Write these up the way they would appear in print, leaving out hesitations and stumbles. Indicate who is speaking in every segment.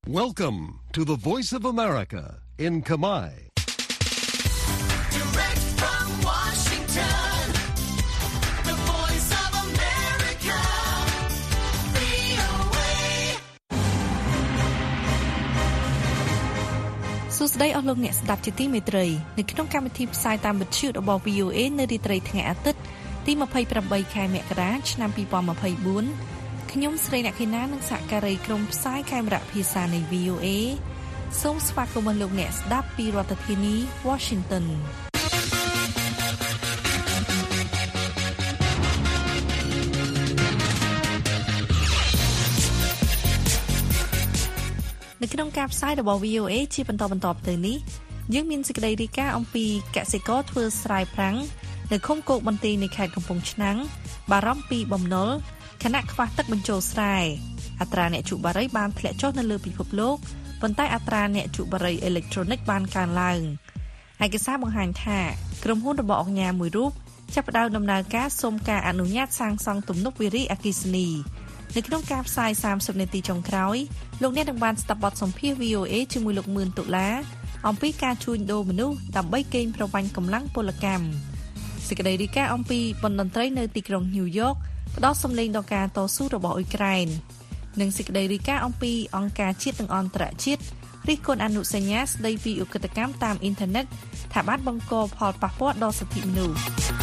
Speaker 1: Welcome to the Voice of America in Kamai.
Speaker 2: Direct from Washington, the Voice of America, VOA.
Speaker 3: សួស្តីអស់លោកអ្នកស្ដាប់ជាទីមេត្រីនៅក្នុងកម្មវិធីផ្សាយតាមវិទ្យុរបស់ VOA នៅរាត្រីថ្ងៃអាទិត្យទី28ខែមករាឆ្នាំ2024ខ្ញុំស្រីអ្នកខេណានិងសហការីក្រុមផ្សាយខេមរៈភាសានៃ VOA សូមស្វាគមន៍លោកអ្នកស្ដាប់ពីរដ្ឋធានី Washington នៅក្នុងការផ្សាយរបស់ VOA ជាបន្តទៅនេះយើងមានសេចក្តីរាយការណ៍អំពីកសិករធ្វើស្រែប្រាំងនៅឃុំគោកបន្ទាយនៃខេត្តកំពង់ឆ្នាំងបារម្ភពីបំណុលខណៈខ្វះទឹកបញ្ចូលស្រែអត្រាអ្នកជក់បារីបានធ្លាក់ចុះនៅលើពិភពលោកប៉ុន្តែអត្រាអ្នកជក់បារីអេឡិចត្រូនិកបានកើនឡើងឯកសារបង្ហាញថាក្រុមហ៊ុនរបស់អង្គការមួយរូបចាប់ផ្ដើមដំណើរការសុំការអនុញ្ញាតសាងសង់ទំនប់វារីអគ្គិសនីនៅក្នុងការផ្សាយ30នាទីចុងក្រោយលោកអ្នកនឹងបានស្ដាប់បទសម្ភាសន៍ VOA ជាមួយលោកមឿនតុលាអំពីការជួញដូរមនុស្សដើម្បីកេងប្រវ័ញ្ចកម្លាំងពលកម្មសេចក្តីរាយការណ៍អំពីបណ្ឌតន្ត្រីនៅទីក្រុងញូវយ៉កផ្ដោតសម្លេងដល់ការតស៊ូរបស់អ៊ុយក្រែននិងសេចក្តីរាយការណ៍អំពីអង្គការជាតិនិងអន្តរជាតិរិះគន់អនុសញ្ញាស្តីពីឧក្រិដ្ឋកម្មតាមអ៊ីនធឺណិតថាបានបង្កផលប៉ះពាល់ដល់សិទ្ធិមនុស្ស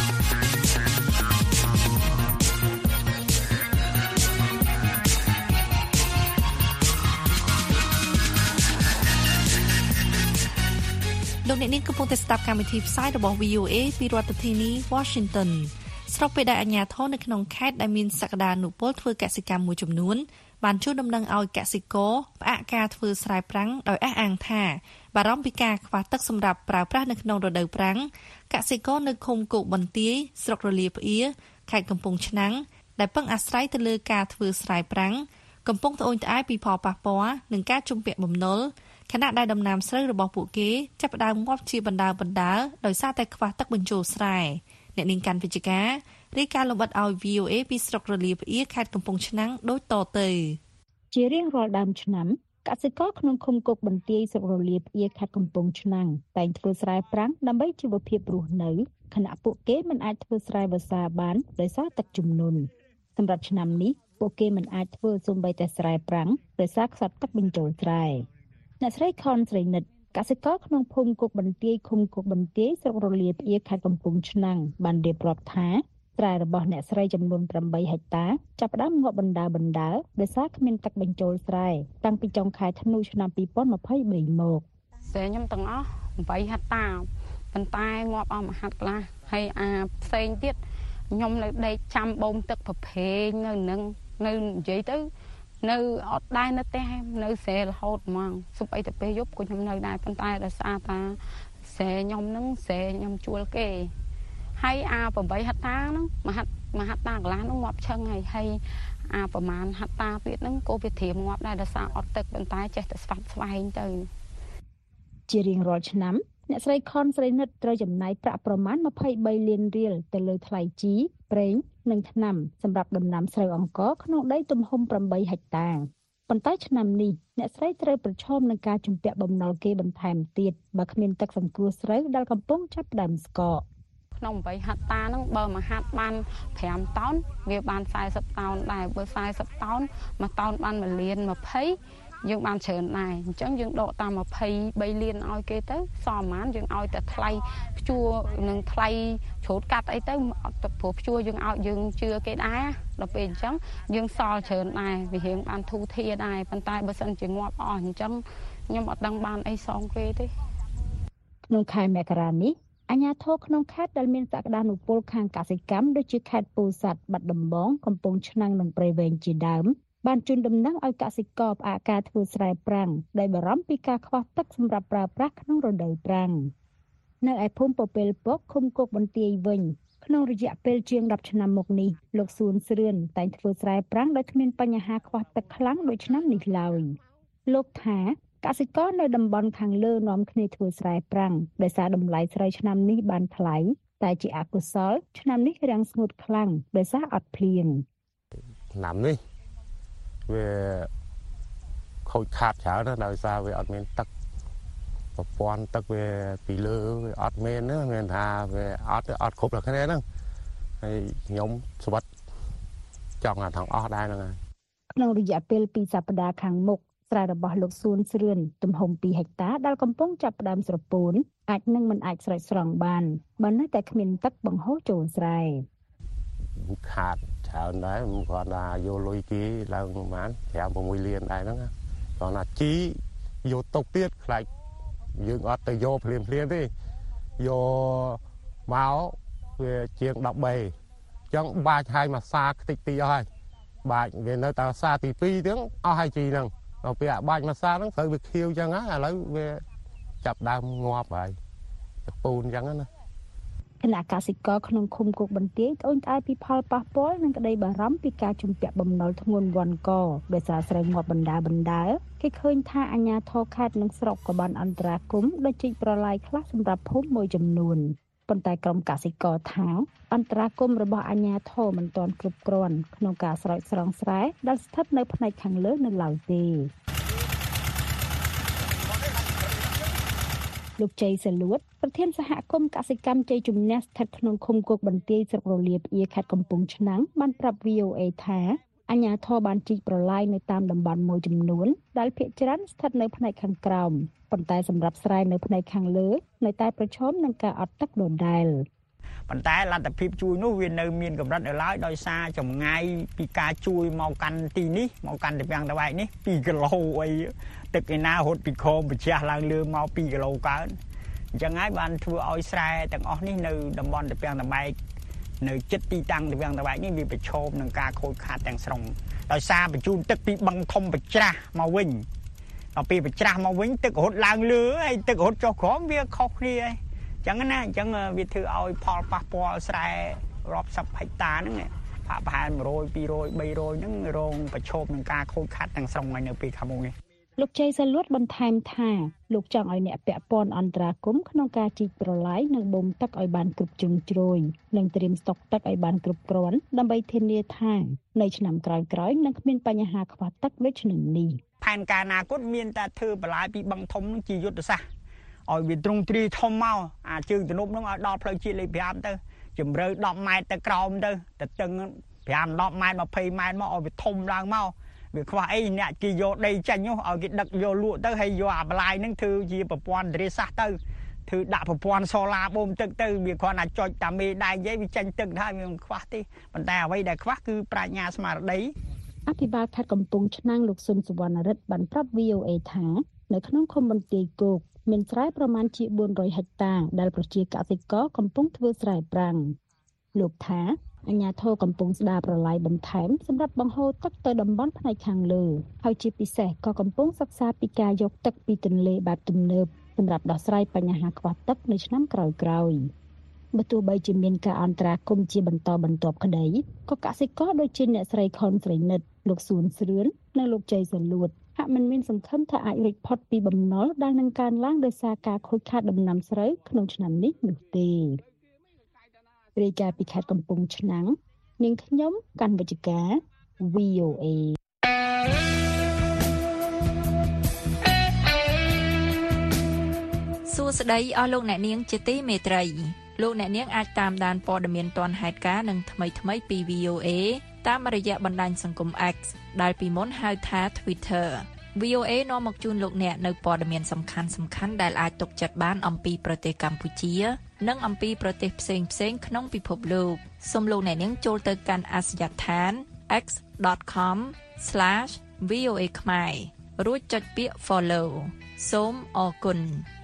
Speaker 3: លោកអ្នកនាងកំពុងតែស្ដាប់កម្មវិធីផ្សាយរបស់ VOA ពីរដ្ឋធានី Washington ស្របពេលដែលអាជ្ញាធរនៅក្នុងខេត្តដែលមានសក្តានុពលធ្វើកសិកម្មមួយចំនួនបានជួលដំណឹងឲ្យកសិករផ្អាកការធ្វើស្រែប្រាំងដោយអះអាងថាបារម្ភពីការខ្វះទឹកសម្រាប់ប្រើប្រាស់នៅក្នុងរដូវប្រាំងកសិករនៅឃុំគោកបន្ទាយស្រុករលាផ្អៀខេត្តកំពង់ឆ្នាំងដែលពឹងអាស្រ័យទៅលើការធ្វើស្រែប្រាំងកំពុងត្អូញត្អែរពីផលប៉ះពាល់និងការជំពាក់បំណុលខណៈដែលដំណាំស្រូវរបស់ពួកគេចាប់ផ្ដើមងាប់ជាបណ្ដើរដោយសារតែខ្វះទឹកបញ្ចូលស្រែអ្នកនាងកាន់វិជ្ជការរាយការណ៍លម្អិតឲ្យ VOA ពីស្រុករលាផ្អៀខេត្តកំពង់ឆ្នាំងដូចតទៅ
Speaker 4: ជារៀងរាល់ដើមឆ្នាំកសិករក្នុងឃុំគោកបន្ទាយស្រុករលាផ្អៀខេត្តកំពង់ឆ្នាំងតែងធ្វើស្រែប្រាំងដើម្បីជីវភាពរស់នៅខណៈពួកគេមិនអាចធ្វើស្រែវស្សាបានដោយសារទឹកជំនន់សម្រាប់ឆ្នាំនេះពួកគេមិនអាចធ្វើសូម្បីតែស្រែប្រាំងដោយសារខ្សត់ទឹកបញ្ចូលស្រែអ្នកស្រីខនស្រីនិតកសិករក្នុងភូមិគោកបន្ទាយឃុំគោកបន្ទាយស្រុករលាផ្អៀខេត្តកំពង់ឆ្នាំងបានរៀបរាប់ថាស្រែរបស់អ្នកស្រីចំនួន8ហិកតាចាប់ផ្ដើមងាប់បណ្ដើរដោយសារគ្មានទឹកបញ្ចូលស្រែតាំងពីចុងខែធ្នូឆ្នាំ2023មក
Speaker 5: ស្រែខ្ញុំទាំងអស់8ហិកតាប៉ុន្តែងាប់អស់មួយហិកកន្លះហើយអាផ្សេងទៀតខ្ញុំនៅដេកចាំបូមទឹកប្រភេងនៅនឹងនៅនិយាយទៅនៅអត់ដែរនៅផ្ទះនៅស្រែរហូតហ្មងសុបអីទៅពេលយប់ក៏ខ្ញុំនៅដែរប៉ុន្តែដោយសារតាស្រែខ្ញុំហ្នឹងស្រែខ្ញុំជួលគេហើយអា8ហិកតាហ្នឹងមួយហិកតាកន្លះហ្នឹងងាប់ឈឹងហើយអាប្រហែលហិកតាទៀតហ្នឹងក៏វាត្រៀមងាប់ដែរដោយសារអត់ទឹកប៉ុន្តែចេះតែស្វាត់ស្វែងទៅ
Speaker 4: ជារៀងរាល់ឆ្នាំអ្នកស្រីខនស្រីនិតត្រូវចំណាយប្រាក់ប្រមាណ23លានរៀលទៅលើថ្លៃជីប្រេងនិងថ្នាំសម្រាប់ដំណាំស្រូវអង្ករក្នុងដីទំហំ8ហិកតាប៉ុន្តែឆ្នាំនេះអ្នកស្រីត្រូវប្រឈមនឹងការជំពាក់បំណុលគេបន្ថែមទៀតបើគ្មានទឹកសង្គ្រោះស្រូវដែលកំពុងចាប់ផ្ដើមស្កក
Speaker 5: ក្នុង8ហិកតាហ្នឹងបើមួយហាត់បាន5តោនវាបាន40តោនដែរបើ40តោនមួយតោនបាន1លាន20យើងបានច្រើនដែរអញ្ចឹងយើងដកតាម23លានឲ្យគេទៅសល់ប្រហែលយើងឲ្យតែថ្លៃព្យួរនិងថ្លៃច្រូតកាត់អីទៅអត់ព្រោះព្យួរយើងឲ្យយើងជឿគេដែរដល់ពេលអញ្ចឹងយើងសល់ច្រើនដែរវារៀងបានធូរធារដែរប៉ុន្តែបើសិនជាងាប់អស់អញ្ចឹងខ្ញុំអត់ដឹងបានអីសងគេទេ
Speaker 4: ក្នុងខែមករានេះអាជ្ញាធរក្នុងខេត្តដែលមានសក្តានុពលខាងកសិកម្មដូចជាខេត្តពោធិ៍សាត់បាត់ដំបងកំពង់ឆ្នាំងនិងព្រៃវែងជាដើមបានជូនដំណឹងឲ្យកសិករផ្អាកការធ្វើស្រែប្រាំងដោយបារម្ភពីការខ្វះទឹកសម្រាប់ប្រើប្រាស់ក្នុងរដូវប្រាំងនៅឯភូមិពពេលពកឃុំគោកបន្ទាយវិញក្នុងរយៈពេលជាង10ឆ្នាំមកនេះលោកសួនស្រឿនតែងធ្វើស្រែប្រាំងដោយគ្មានបញ្ហាខ្វះទឹកខ្លាំងដូចឆ្នាំនេះឡើយលោកថាកសិករនៅតំបន់ខាងលើនាំគ្នាធ្វើស្រែប្រាំងដោយសារតម្លៃស្រូវឆ្នាំនេះបានថ្លៃតែជាអកុសលឆ្នាំនេះរាំងស្ងួតខ្លាំងដោយសារអត់ភ្លៀង
Speaker 6: ឆ្នាំនេះវាខូចខាតច្រើនណាស់ដោយសារវាអត់មានទឹកប្រព័ន្ធទឹកវាពីលើវាអត់មានណាមានថាវាអត់គ្រប់តែគ្នាហ្នឹងហើយខ្ញុំស្វិតចង់ថាទាំងអស់ដែរហ្នឹងហើយ
Speaker 4: ក្នុងរយៈពេល2សប្តាហ៍ខាងមុខស្រែរបស់លោកសួនស្រឿនទំហំ2ហិកតាដែលកំពុងចាប់ផ្ដើមស្រពោនអាចនឹងមិនអាចស្រោចស្រង់បានបើនៅតែគ្មានទឹកបង្ហូរចូលស្រែ
Speaker 6: ខាតច្រើនដែរមិនគាត់ថាយកលុយគេឡើងប្រហែល 5-6 លានដែរហ្នឹងគាត់ថាជីយកទុកទៀតខ្លាចយើងអត់ទៅយកភ្លាមទេយកមកវាជាង13អញ្ចឹងបាច់ឲ្យមកសាខ្ទេចទីអស់ហើយបាច់វានៅតែសាទី2ហ្នឹងអស់ហើយជីហ្នឹងដល់ពេលអាបាច់មកសាហ្នឹងត្រូវវាខៀវអញ្ចឹងហើយឥឡូវវាចាប់ដើមងាប់ហើយទៅពូនអញ្ចឹងណា
Speaker 4: គណៈកសិករក្នុងឃុំគោកបន្ទាយត្អូញត្អែពីផលប៉ះពាល់និងក្តីបារម្ភពីការជំពាក់បំណុលធ្ងន់វណ្ឌកដោយសារស្រូវងាប់បណ្ដាលគេឃើញថាអាជ្ញាធរខេត្តនិងស្រុកក៏បានអន្តរាគមន៍ដោយជីកប្រឡាយខ្លះសម្រាប់ភូមិមួយចំនួនប៉ុន្តែក្រុមកសិករថាអន្តរាគមន៍របស់អាជ្ញាធរមិនទាន់គ្រប់គ្រាន់ក្នុងការស្រោចស្រង់ស្រែដែលស្ថិតនៅផ្នែកខាងលើនៅឡើយទេលោកជ័យសលួតប្រធានសហគមន៍កសិកម្មជ័យជំនះស្ថិតក្នុងឃុំគោកបន្ទាយស្រុករលាផ្អៀខេត្តកំពង់ឆ្នាំងបានប្រាប់ VOA ថាអាជ្ញាធរបានជីកប្រឡាយនៅតាមតំបន់មួយចំនួនដែលភាគច្រើនស្ថិតនៅផ្នែកខាងក្រោមប៉ុន្តែសម្រាប់ស្រែនៅផ្នែកខាងលើនៅតែប្រឈមនឹងការអត់ទឹកដដែល
Speaker 7: ប៉ុន្តែលទ្ធភាពជួយនោះវានៅមានកម្រិតនៅឡើយដោយសារចម្ងាយពីការជួយមកកាន់ទីនេះមកកាន់ទីវាំងតវ៉ៃនេះ2គីឡូអីទឹកឯណារត់ពីខោមប្រជះឡើងលើមក2គីឡូកើនអញ្ចឹងហើយបានធ្វើឲ្យស្រែទាំងអស់នេះនៅតំបន់ទីវាំងតវ៉ៃនៅចិត្តទីតាំងទីវាំងតវ៉ៃនេះវាប្រឈមនឹងការខូចខាតទាំងស្រុងដោយសារបញ្ជូនទឹកពីបឹងធំប្រច្រាស់មកវិញដល់ពេលប្រច្រាស់មកវិញទឹករត់ឡើងលើហើយទឹករត់ចុះក្រោមវាខុសគ្នាហើយអញ្ចឹងណាអញ្ចឹងវាធ្វើឲ្យផលប៉ះពាល់ស្រែរាប់សិបហិកតាហ្នឹងប្រហែល100 200 300ហ្នឹងរងប្រឈមនឹងការខូចខាតទាំងស្រុងហើយនៅពេលខាងមុខនេះ
Speaker 4: លោកជ័យសលួតបន្ថែមថាលោកចង់ឲ្យអ្នកពាក់ព័ន្ធអន្តរាគមន៍ក្នុងការជីកប្រឡាយនិងបូមទឹកឲ្យបានគ្រប់ជ្រុងជ្រោយនិងត្រៀមស្តុកទឹកឲ្យបានគ្រប់គ្រាន់ដើម្បីធានាថានៅឆ្នាំក្រោយៗនឹងគ្មានបញ្ហាខ្វះទឹកដូចឆ្នាំនេះ
Speaker 7: ផែនការអនាគតមានតែធ្វើប្រឡាយពីបឹងធំនឹងជាយុទ្ធសាស្ត្រឲ្យវាទ្រង់ទ្រាយធំមកអាជើងទំនប់នឹងឲ្យដល់ផ្លូវជាតិលេខ5ទៅជម្រៅ10ម៉ែត្រទៅក្រោមទៅតឹង5 10ម៉ែត្រ20ម៉ែត្រមកឲ្យវាធំឡើងមកវាខ្វះអីអ្នកគេយកដីចាញ់នោះឲ្យគេដឹកយកលក់ទៅហើយយកអាបន្លាយហ្នឹងធ្វើជាប្រព័ន្ធធារាសាស្ត្រទៅធ្វើដាក់ប្រព័ន្ធសូឡាបូមទឹកទៅវាគ្រាន់តែចុចតាមេដៃនិយាយវាចាញ់ទឹកទៅហើយវាមិនខ្វះទេប៉ុន្តែអ្វីដែលខ្វះគឺប្រាជ្ញាស្មារតី
Speaker 4: អភិបាលខេត្តកំពង់ឆ្នាំងលោកស៊ុនសុវណ្ណរិទ្ធបានប្រាប់ VOA ថានៅក្នុងឃុំបន្ទាយគោកមានស្រែប្រមាណជា400ហិកតាដែលប្រជាកសិករកំពុងធ្វើស្រែប្រាំងលោកថាអាជ្ញាធរកំពុងស្ដារប្រឡាយបន្ថែមសម្រាប់បង្ហូរទឹកទៅតំបន់ផ្នែកខាងលើហើយជាពិសេសក៏កំពុងសិក្សាពីការយកទឹកពីទន្លេបែបទំនើបសម្រាប់ដោះស្រាយបញ្ហាខ្វះទឹកនៅឆ្នាំក្រោយៗបើទោះបីជាមានការអន្តរាគមន៍ជាបន្តបន្ទាប់ក្តីក៏កសិករដូចជាអ្នកស្រីខុនស្រីនិតលោកសួនស្រឿននិងលោកជ័យសលួតហាក់មិនមានសង្ឃឹមថាអាចរួចផុតពីបំណុលដែលនឹងកើនឡើងដោយសារការខូចខាតដំណាំស្រូវក្នុងឆ្នាំនេះនោះទេរាយការណ៍ពីខេត្តកំពង់ឆ្នាំងនាងខ្ញុំកាន់វិជ្ជការ VOA
Speaker 3: សួស្តីអស់លោកអ្នកនាងជាទីមេត្រីលោកអ្នកនាងអាចតាមដានព័ត៌មានទាន់ហេតុការណ៍និងថ្មីៗពី VOA តាមរយៈបណ្ដាញសង្គម X ដែលពីមុនហៅថា Twitter VOA នាំមកជូនលោកអ្នកនៅព័ត៌មានសំខាន់ៗដែលអាចទុកចិត្តបានអំពីប្រទេសកម្ពុជានិងអំពីប្រទេសផ្សេងៗក្នុងពិភពលោកសូមលោកអ្នកនាងចូលទៅកាន់អាសយដ្ឋាន x.com/VOA ខ្មែររួចចុចពាក្យ Follow សូមអរគុណ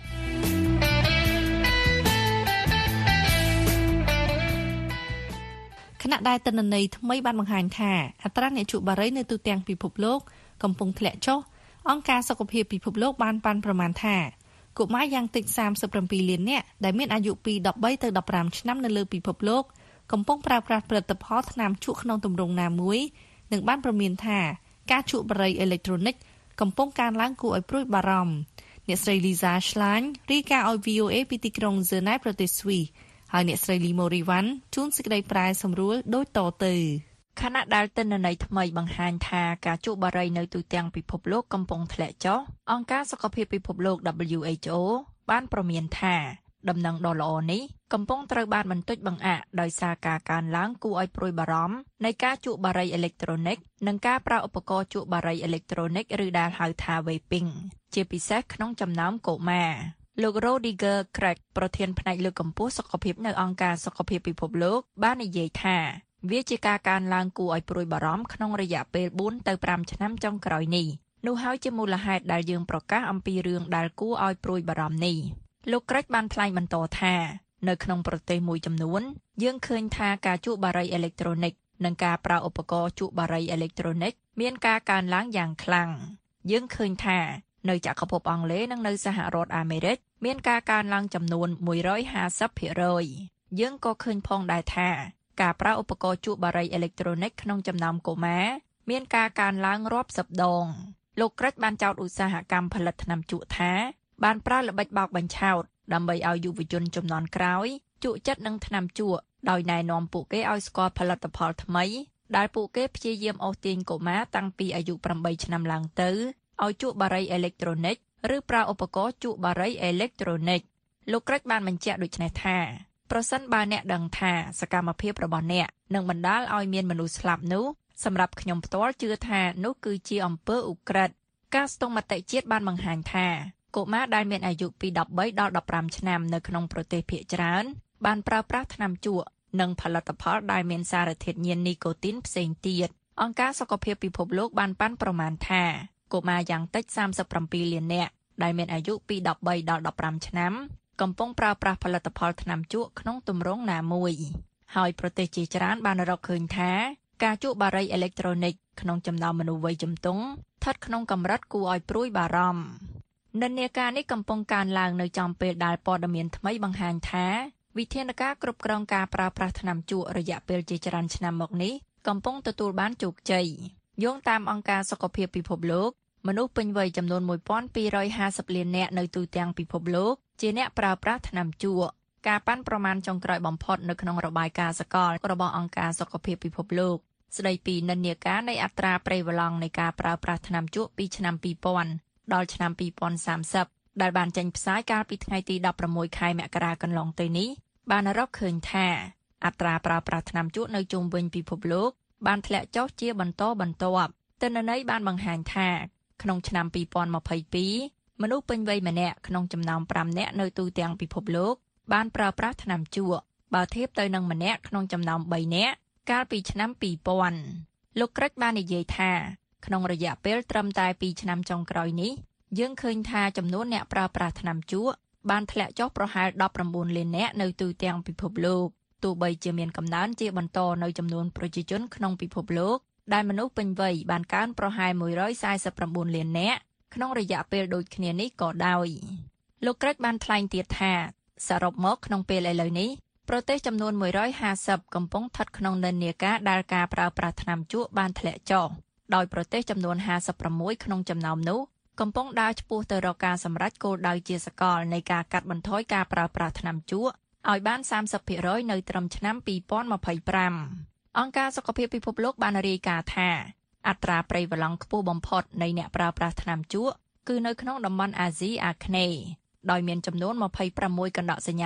Speaker 3: ខណៈដែលទិន្នន័យថ្មីបានបង្ហាញថាអត្រាអ្នកជក់បារីនៅទូទាំងពិភពលោកកំពុងធ្លាក់ចុះអង្គការសុខភាពពិភពលោកបានប៉ាន់ប្រមាណថាកុមារយ៉ាងតិច37លាននាក់ដែលមានអាយុពី13ទៅ15ឆ្នាំនៅលើពិភពលោកកំពុងប្រើប្រាស់ផលិតផលថ្នាំជក់ក្នុងទម្រង់ណាមួយនិងបានព្រមានថាការជក់បារីអេឡិចត្រូនិកកំពុងកើនឡើងគួរឲ្យព្រួយបារម្ភអ្នកស្រី Lisa Schlein រាយការណ៍ឲ្យ VOA ពីទីក្រុង Zurich ប្រទេសស្វីសហើយអ្នកស្រី Limorivan ជួនសេចក្តីប្រាយសម្រួលដូចតទៅខណៈដែលទិន្នន័យថ្មីបង្ហាញថាការជក់បារីនៅទូទាំងពិភពលោកកំពុងធ្លាក់ចុះអង្គការសុខភាពពិភពលោក WHO បានព្រមានថាដំណឹងដ៏ល្អនេះកំពុងត្រូវបានបន្តិចបង្អាក់ដោយសារការកើនឡើងគួរឲ្យព្រួយបារម្ភនៃការជក់បារីអេឡិចត្រូនិកនិងការប្រើឧបករណ៍ជក់បារីអេឡិចត្រូនិកឬដែលហៅថា vaping ជាពិសេសក្នុងចំណោមកុមារលោក Rodiger Craig ប្រធានផ្នែកលើកកម្ពស់សុខភាពនៅអង្គការសុខភាពពិភពលោកបាននិយាយថាវាជាការកើនឡើងគួរឲ្យព្រួយបារម្ភក្នុងរយៈពេល4ទៅ5ឆ្នាំចុងក្រោយនេះនោះហើយជាមូលហេតុដែលយើងប្រកាសអំពីរឿងដែលគួរឲ្យព្រួយបារម្ភនេះលោក Craig បានថ្លែងបន្តថានៅក្នុងប្រទេសមួយចំនួនយើងឃើញថាការជក់បារីអេឡិចត្រូនិកនិងការប្រើឧបករណ៍ជក់បារីអេឡិចត្រូនិកមានការកើនឡើងយ៉ាងខ្លាំងយើងឃើញថានៅចក្រភពអង់គ្លេសនិងនៅសហរដ្ឋអាមេរិកមានការកើនឡើងចំនួន 150% យើងក៏ឃើញផងដែរថាការប្រើឧបករណ៍ជក់បារីអេឡិចត្រូនិកក្នុងចំណោមកុមារមានការកើនឡើងរាប់សិបដងលោក Craig បានចោទឧស្សាហកម្មផលិតថ្នាំជក់ថាបានប្រើល្បិចបោកបញ្ឆោតដើម្បីឲ្យយុវជនជំនាន់ក្រោយជក់ចិត្តនឹងថ្នាំជក់ដោយណែនាំពួកគេឲ្យស្គាល់ផលិតផលថ្មីដែលពួកគេព្យាយាមអូសទាញកុមារតាំងពីអាយុ8ឆ្នាំឡើងទៅឲ្យជក់បារីអេឡិចត្រូនិកឬប្រើឧបករណ៍ជក់បារីអេឡិចត្រូនិកលោក Craig បានបញ្ជាក់ដូចនេះថាប្រសិនបើអ្នកដឹងថាសកម្មភាពរបស់អ្នកនឹងបណ្ដាលឲ្យមានមនុស្សស្លាប់នោះសម្រាប់ខ្ញុំផ្ទាល់ជឿថានោះគឺជាអំពើឧក្រិដ្ឋការស្ទង់មតិជាតិបានបង្ហាញថាកុមារដែលមានអាយុពី13ដល់15ឆ្នាំនៅក្នុងប្រទេសភាគច្រើនបានប្រើប្រាស់ថ្នាំជក់និងផលិតផលដែលមានសារធាតុញៀននីកូទីនផ្សេងទៀតអង្គការសុខភាពពិភពលោកបានប៉ាន់ប្រមាណថាកុមារយ៉ាងតិច37លាននាក់ដែលមានអាយុពី13ដល់15ឆ្នាំកំពុងប្រើប្រាស់ផលិតផលថ្នាំជក់ក្នុងទម្រង់ណាមួយហើយប្រទេសជាច្រើនបានរកឃើញថាការជក់បារីអេឡិចត្រូនិកក្នុងចំណោមមនុស្សវ័យជំទង់ស្ថិតក្នុងកម្រិតគួរឲ្យព្រួយបារម្ភនិន្នាការនេះកំពុងកើនឡើងនៅចំពេលដែលព័ត៌មានថ្មីបង្ហាញថាវិធានការគ្រប់គ្រងការប្រើប្រាស់ថ្នាំជក់រយៈពេលជាច្រើនឆ្នាំមកនេះកំពុងទទួលបានជោគជ័យយោងតាមអង្គការសុខភាពពិភពលោកមនុស្សពេញវ័យចំនួន 1250 លាននាក់នៅទូទាំងពិភពលោកជាអ្នកប្រើប្រាស់ថ្នាំជក់ការប៉ាន់ប្រមាណចុងក្រោយបំផុតនៅក្នុងរបាយការណ៍សកលរបស់អង្គការសុខភាពពិភពលោកស្ដីពីនិន្នាការនៃអត្រាប្រេវឡង់នៃការប្រើប្រាស់ថ្នាំជក់ពីឆ្នាំ2000ដល់ឆ្នាំ2030ដែលបានចេញផ្សាយកាលពីថ្ងៃទី16ខែមករាកន្លងទៅនេះបានរកឃើញថាអត្រាប្រើប្រាស់ថ្នាំជក់នៅជុំវិញពិភពលោកបានធ្លាក់ចុះជាបន្តបន្ទាប់ទិន្នន័យបានបង្ហាញថាក្នុងឆ្នាំ2022មនុស្សពេញវ័យម្នាក់ក្នុងចំណោម5នាក់នៅទូទាំងពិភពលោកបានប្រើប្រាស់ថ្នាំជក់បើធៀបទៅនឹងម្នាក់ក្នុងចំណោម3នាក់កាលពីឆ្នាំ2000លោក Craig បាននិយាយថាក្នុងរយៈពេលត្រឹមតែ2ឆ្នាំចុងក្រោយនេះយើងឃើញថាចំនួនអ្នកប្រើប្រាស់ថ្នាំជក់បានធ្លាក់ចុះប្រហែល19លាននាក់នៅទូទាំងពិភពលោកទោះបីជាមានកំណើនជាបន្តនៅចំនួនប្រជាជនក្នុងពិភពលោកដែលមនុស្សពេញវ័យបានកើនប្រហែល149លាននាក់ក្នុងរយៈពេលដូចគ្នានេះក៏ដោយលោក Craig បានថ្លែងទៀតថាសរុបមកក្នុងពេលឥឡូវនេះប្រទេសចំនួន150កំពុងស្ថិតក្នុងនិន្នាការដែលការប្រើប្រាស់ថ្នាំជក់បានធ្លាក់ចុះដោយប្រទេសចំនួន56ក្នុងចំណោមនោះកំពុងដើរឆ្ពោះទៅរកការសម្រេចគោលដៅជាសកលនៃការកាត់បន្ថយការប្រើប្រាស់ថ្នាំជក់ឲ្យបាន 30% នៅត្រឹមឆ្នាំ2025អង្គការសុខភាពពិភពលោកបានរាយការណ៍ថាអត្រាប្រេវឡង់ខ្ពស់បំផុតនៃអ្នកប្រើប្រាស់ថ្នាំជក់គឺនៅក្នុងតំបន់អាស៊ីអាគ្នេយ៍ដោយមានចំនួន26កណ្ដកសញ្ញា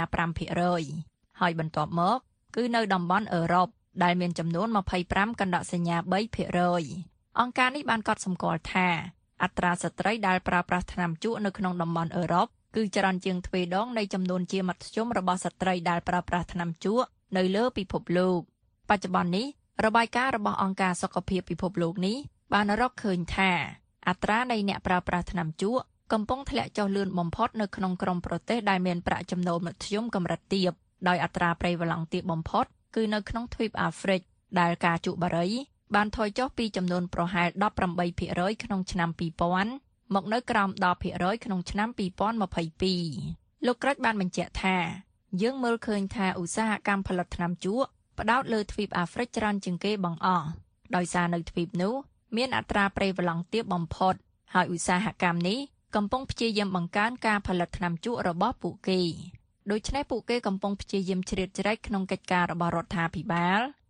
Speaker 3: 5% ហើយបន្ទាប់មកគឺនៅតំបន់អឺរ៉ុបដែលមានចំនួន25កណ្ដកសញ្ញា 3% អង្គការនេះបានកត់សម្គាល់ថាអត្រាស្ត្រីដែលប្រើប្រាស់ថ្នាំជក់នៅក្នុងតំបន់អឺរ៉ុបគឺច្រើនជាងទ្វេដងនៃចំនួនជាមធ្យមរបស់ស្ត្រីដែលប្រើប្រាស់ថ្នាំជក់នៅលើពិភពលោកបច្ចុប្បន្ននេះរបាយការណ៍របស់អង្គការសុខភាពពិភពលោកនេះបានរកឃើញថាអត្រានៃអ្នកប្រើប្រាស់ថ្នាំជក់កំពុងធ្លាក់ចុះលឿនបំផុតនៅក្នុងក្រុមប្រទេសដែលមានប្រាក់ចំណូលមធ្យមកម្រិតទាបដោយអត្រាប្រេវឡង់ទាបបំផុតគឺនៅក្នុងទ្វីបអាហ្វ្រិកដែលការជក់បារីបានថយចុះពីចំនួនប្រហែល 18% ក្នុងឆ្នាំ2000មកនៅក្រោម 10% ក្នុងឆ្នាំ2022លោក Craig បានបញ្ជាក់ថាយើងមើលឃើញថាឧស្សាហកម្មផលិតថ្នាំជក់ផ្ដោតលើទ្វីបអាហ្វ្រិកច្រើនជាងគេបង្អស់ដោយសារនៅទ្វីបនោះមានអត្រាប្រេវឡង់ទាបបំផុតហើយឧស្សាហកម្មនេះកំពុងព្យាយាមបង្កើនការផលិតថ្នាំជក់របស់ពួកគេដូច្នេះពួកគេកំពុងព្យាយាមជ្រៀតជ្រែកក្នុងកិច្ចការរបស់រដ្ឋាភិបាល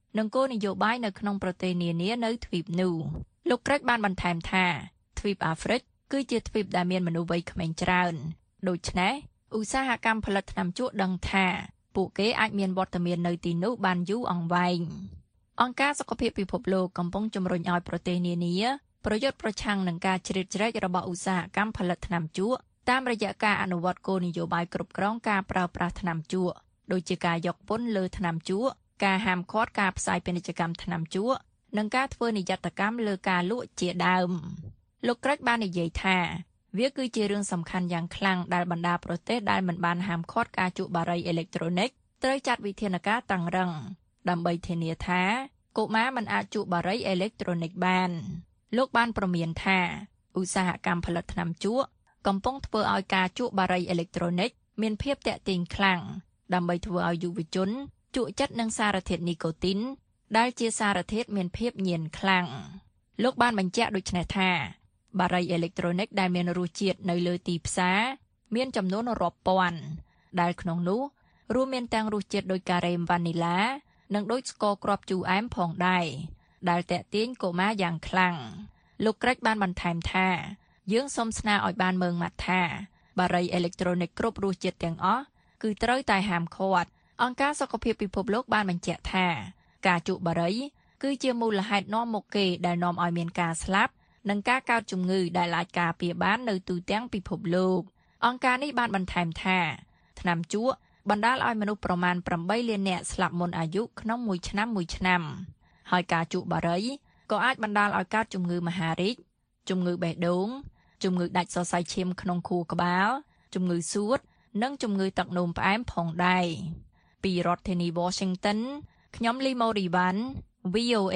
Speaker 3: និងគោលនយោបាយនៅក្នុងប្រទេសនានានៅទ្វីបនោះលោកក្រិចបានបន្ថែមថាទ្វីបអាហ្វ្រិកគឺជាទ្វីបដែលមានមនុស្សវ័យក្មេងច្រើនដូច្នេះឧស្សាហកម្មផលិតថ្នាំជក់ដឹងថាពួកគេអាចមានវត្តមាននៅទីនោះបានយូរអង្វែងអង្គការសុខភាពពិភពលោកកំពុងជំរុញឲ្យប្រទេសនានាប្រយុទ្ធប្រឆាំងនឹងការជ្រៀតជ្រែករបស់ឧស្សាហកម្មផលិតថ្នាំជក់តាមរយៈការអនុវត្តគោលនយោបាយគ្រប់គ្រងការប្រើប្រាស់ថ្នាំជក់ដូចជាការយកពន្ធលើថ្នាំជក់ការហាមឃាត់ការផ្សាយពាណិជ្ជកម្មថ្នាំជក់និងការធ្វើនិយត្តកម្មលើការលក់ជាដើមលោកក្រិចបាននិយាយថាវាគឺជារឿងសំខាន់យ៉ាងខ្លាំងដែលបណ្ដាប្រទេសដែលមិនបានហាមឃាត់ការជក់បារីអេឡិចត្រូនិកត្រូវចាត់វិធានការតឹងរ៉ឹងដើម្បីធានាថាកុមារមិនអាចជក់បារីអេឡិចត្រូនិកបានលោកបានប្រមានថាឧស្សាហកម្មផលិតថ្នាំជក់កំពុងធ្វើឲ្យការជក់បារីអេឡិចត្រូនិកមានភាពទាក់ទាញខ្លាំងដើម្បីធ្វើឲ្យយុវជនជក់ចិត្តនឹងសារធាតុនីកូទីនដែលជាសារធាតុមានភាពញៀនខ្លាំងលោកបានបញ្ជាក់ដូចនេះថាបារីអេឡិចត្រូនិកដែលមានរសជាតិនៅលើទីផ្សារមានចំនួនរាប់ពាន់ដែលក្នុងនោះរួមមានទាំងរសជាតិដូចការ៉េមវ៉ានីឡានិងដូចស្ករគ្រាប់ជូរអែមផងដែរដែលទាក់ទាញកុមារយ៉ាងខ្លាំងលោកក្រិចបានបន្ថែមថាយើងសូមស្នើឲ្យបានមើងម៉ាត់ថាបារីអេឡិចត្រូនិកគ្រប់រសជាតិទាំងអស់គឺត្រូវតែហាមឃាត់អង្គការសុខភាពពិភពលោកបានបញ្ជាក់ថាការជក់បារីគឺជាមូលហេតុនាំមុខគេដែលនាំឲ្យមានការស្លាប់និងការកើតជំងឺដែលអាចការពារបាននៅទូទាំងពិភពលោកអង្គការនេះបានបន្ថែមថាថ្នាំជក់បណ្ដាលឲ្យមនុស្សប្រមាណ8លាននាក់ស្លាប់មុនអាយុក្នុងមួយឆ្នាំហើយការជក់បារីក៏អាចបណ្ដាលឲ្យកើតជំងឺមហារីកជំងឺបេះដូងជំងឺដាច់សរសៃឈាមក្នុងខួរក្បាលជំងឺសួតនិងជំងឺទឹកនោមផ្អែមផងដែរពីរដ្ឋធានី Washington ខ្ញុំលីម៉ូរីវ៉ាន់ VOA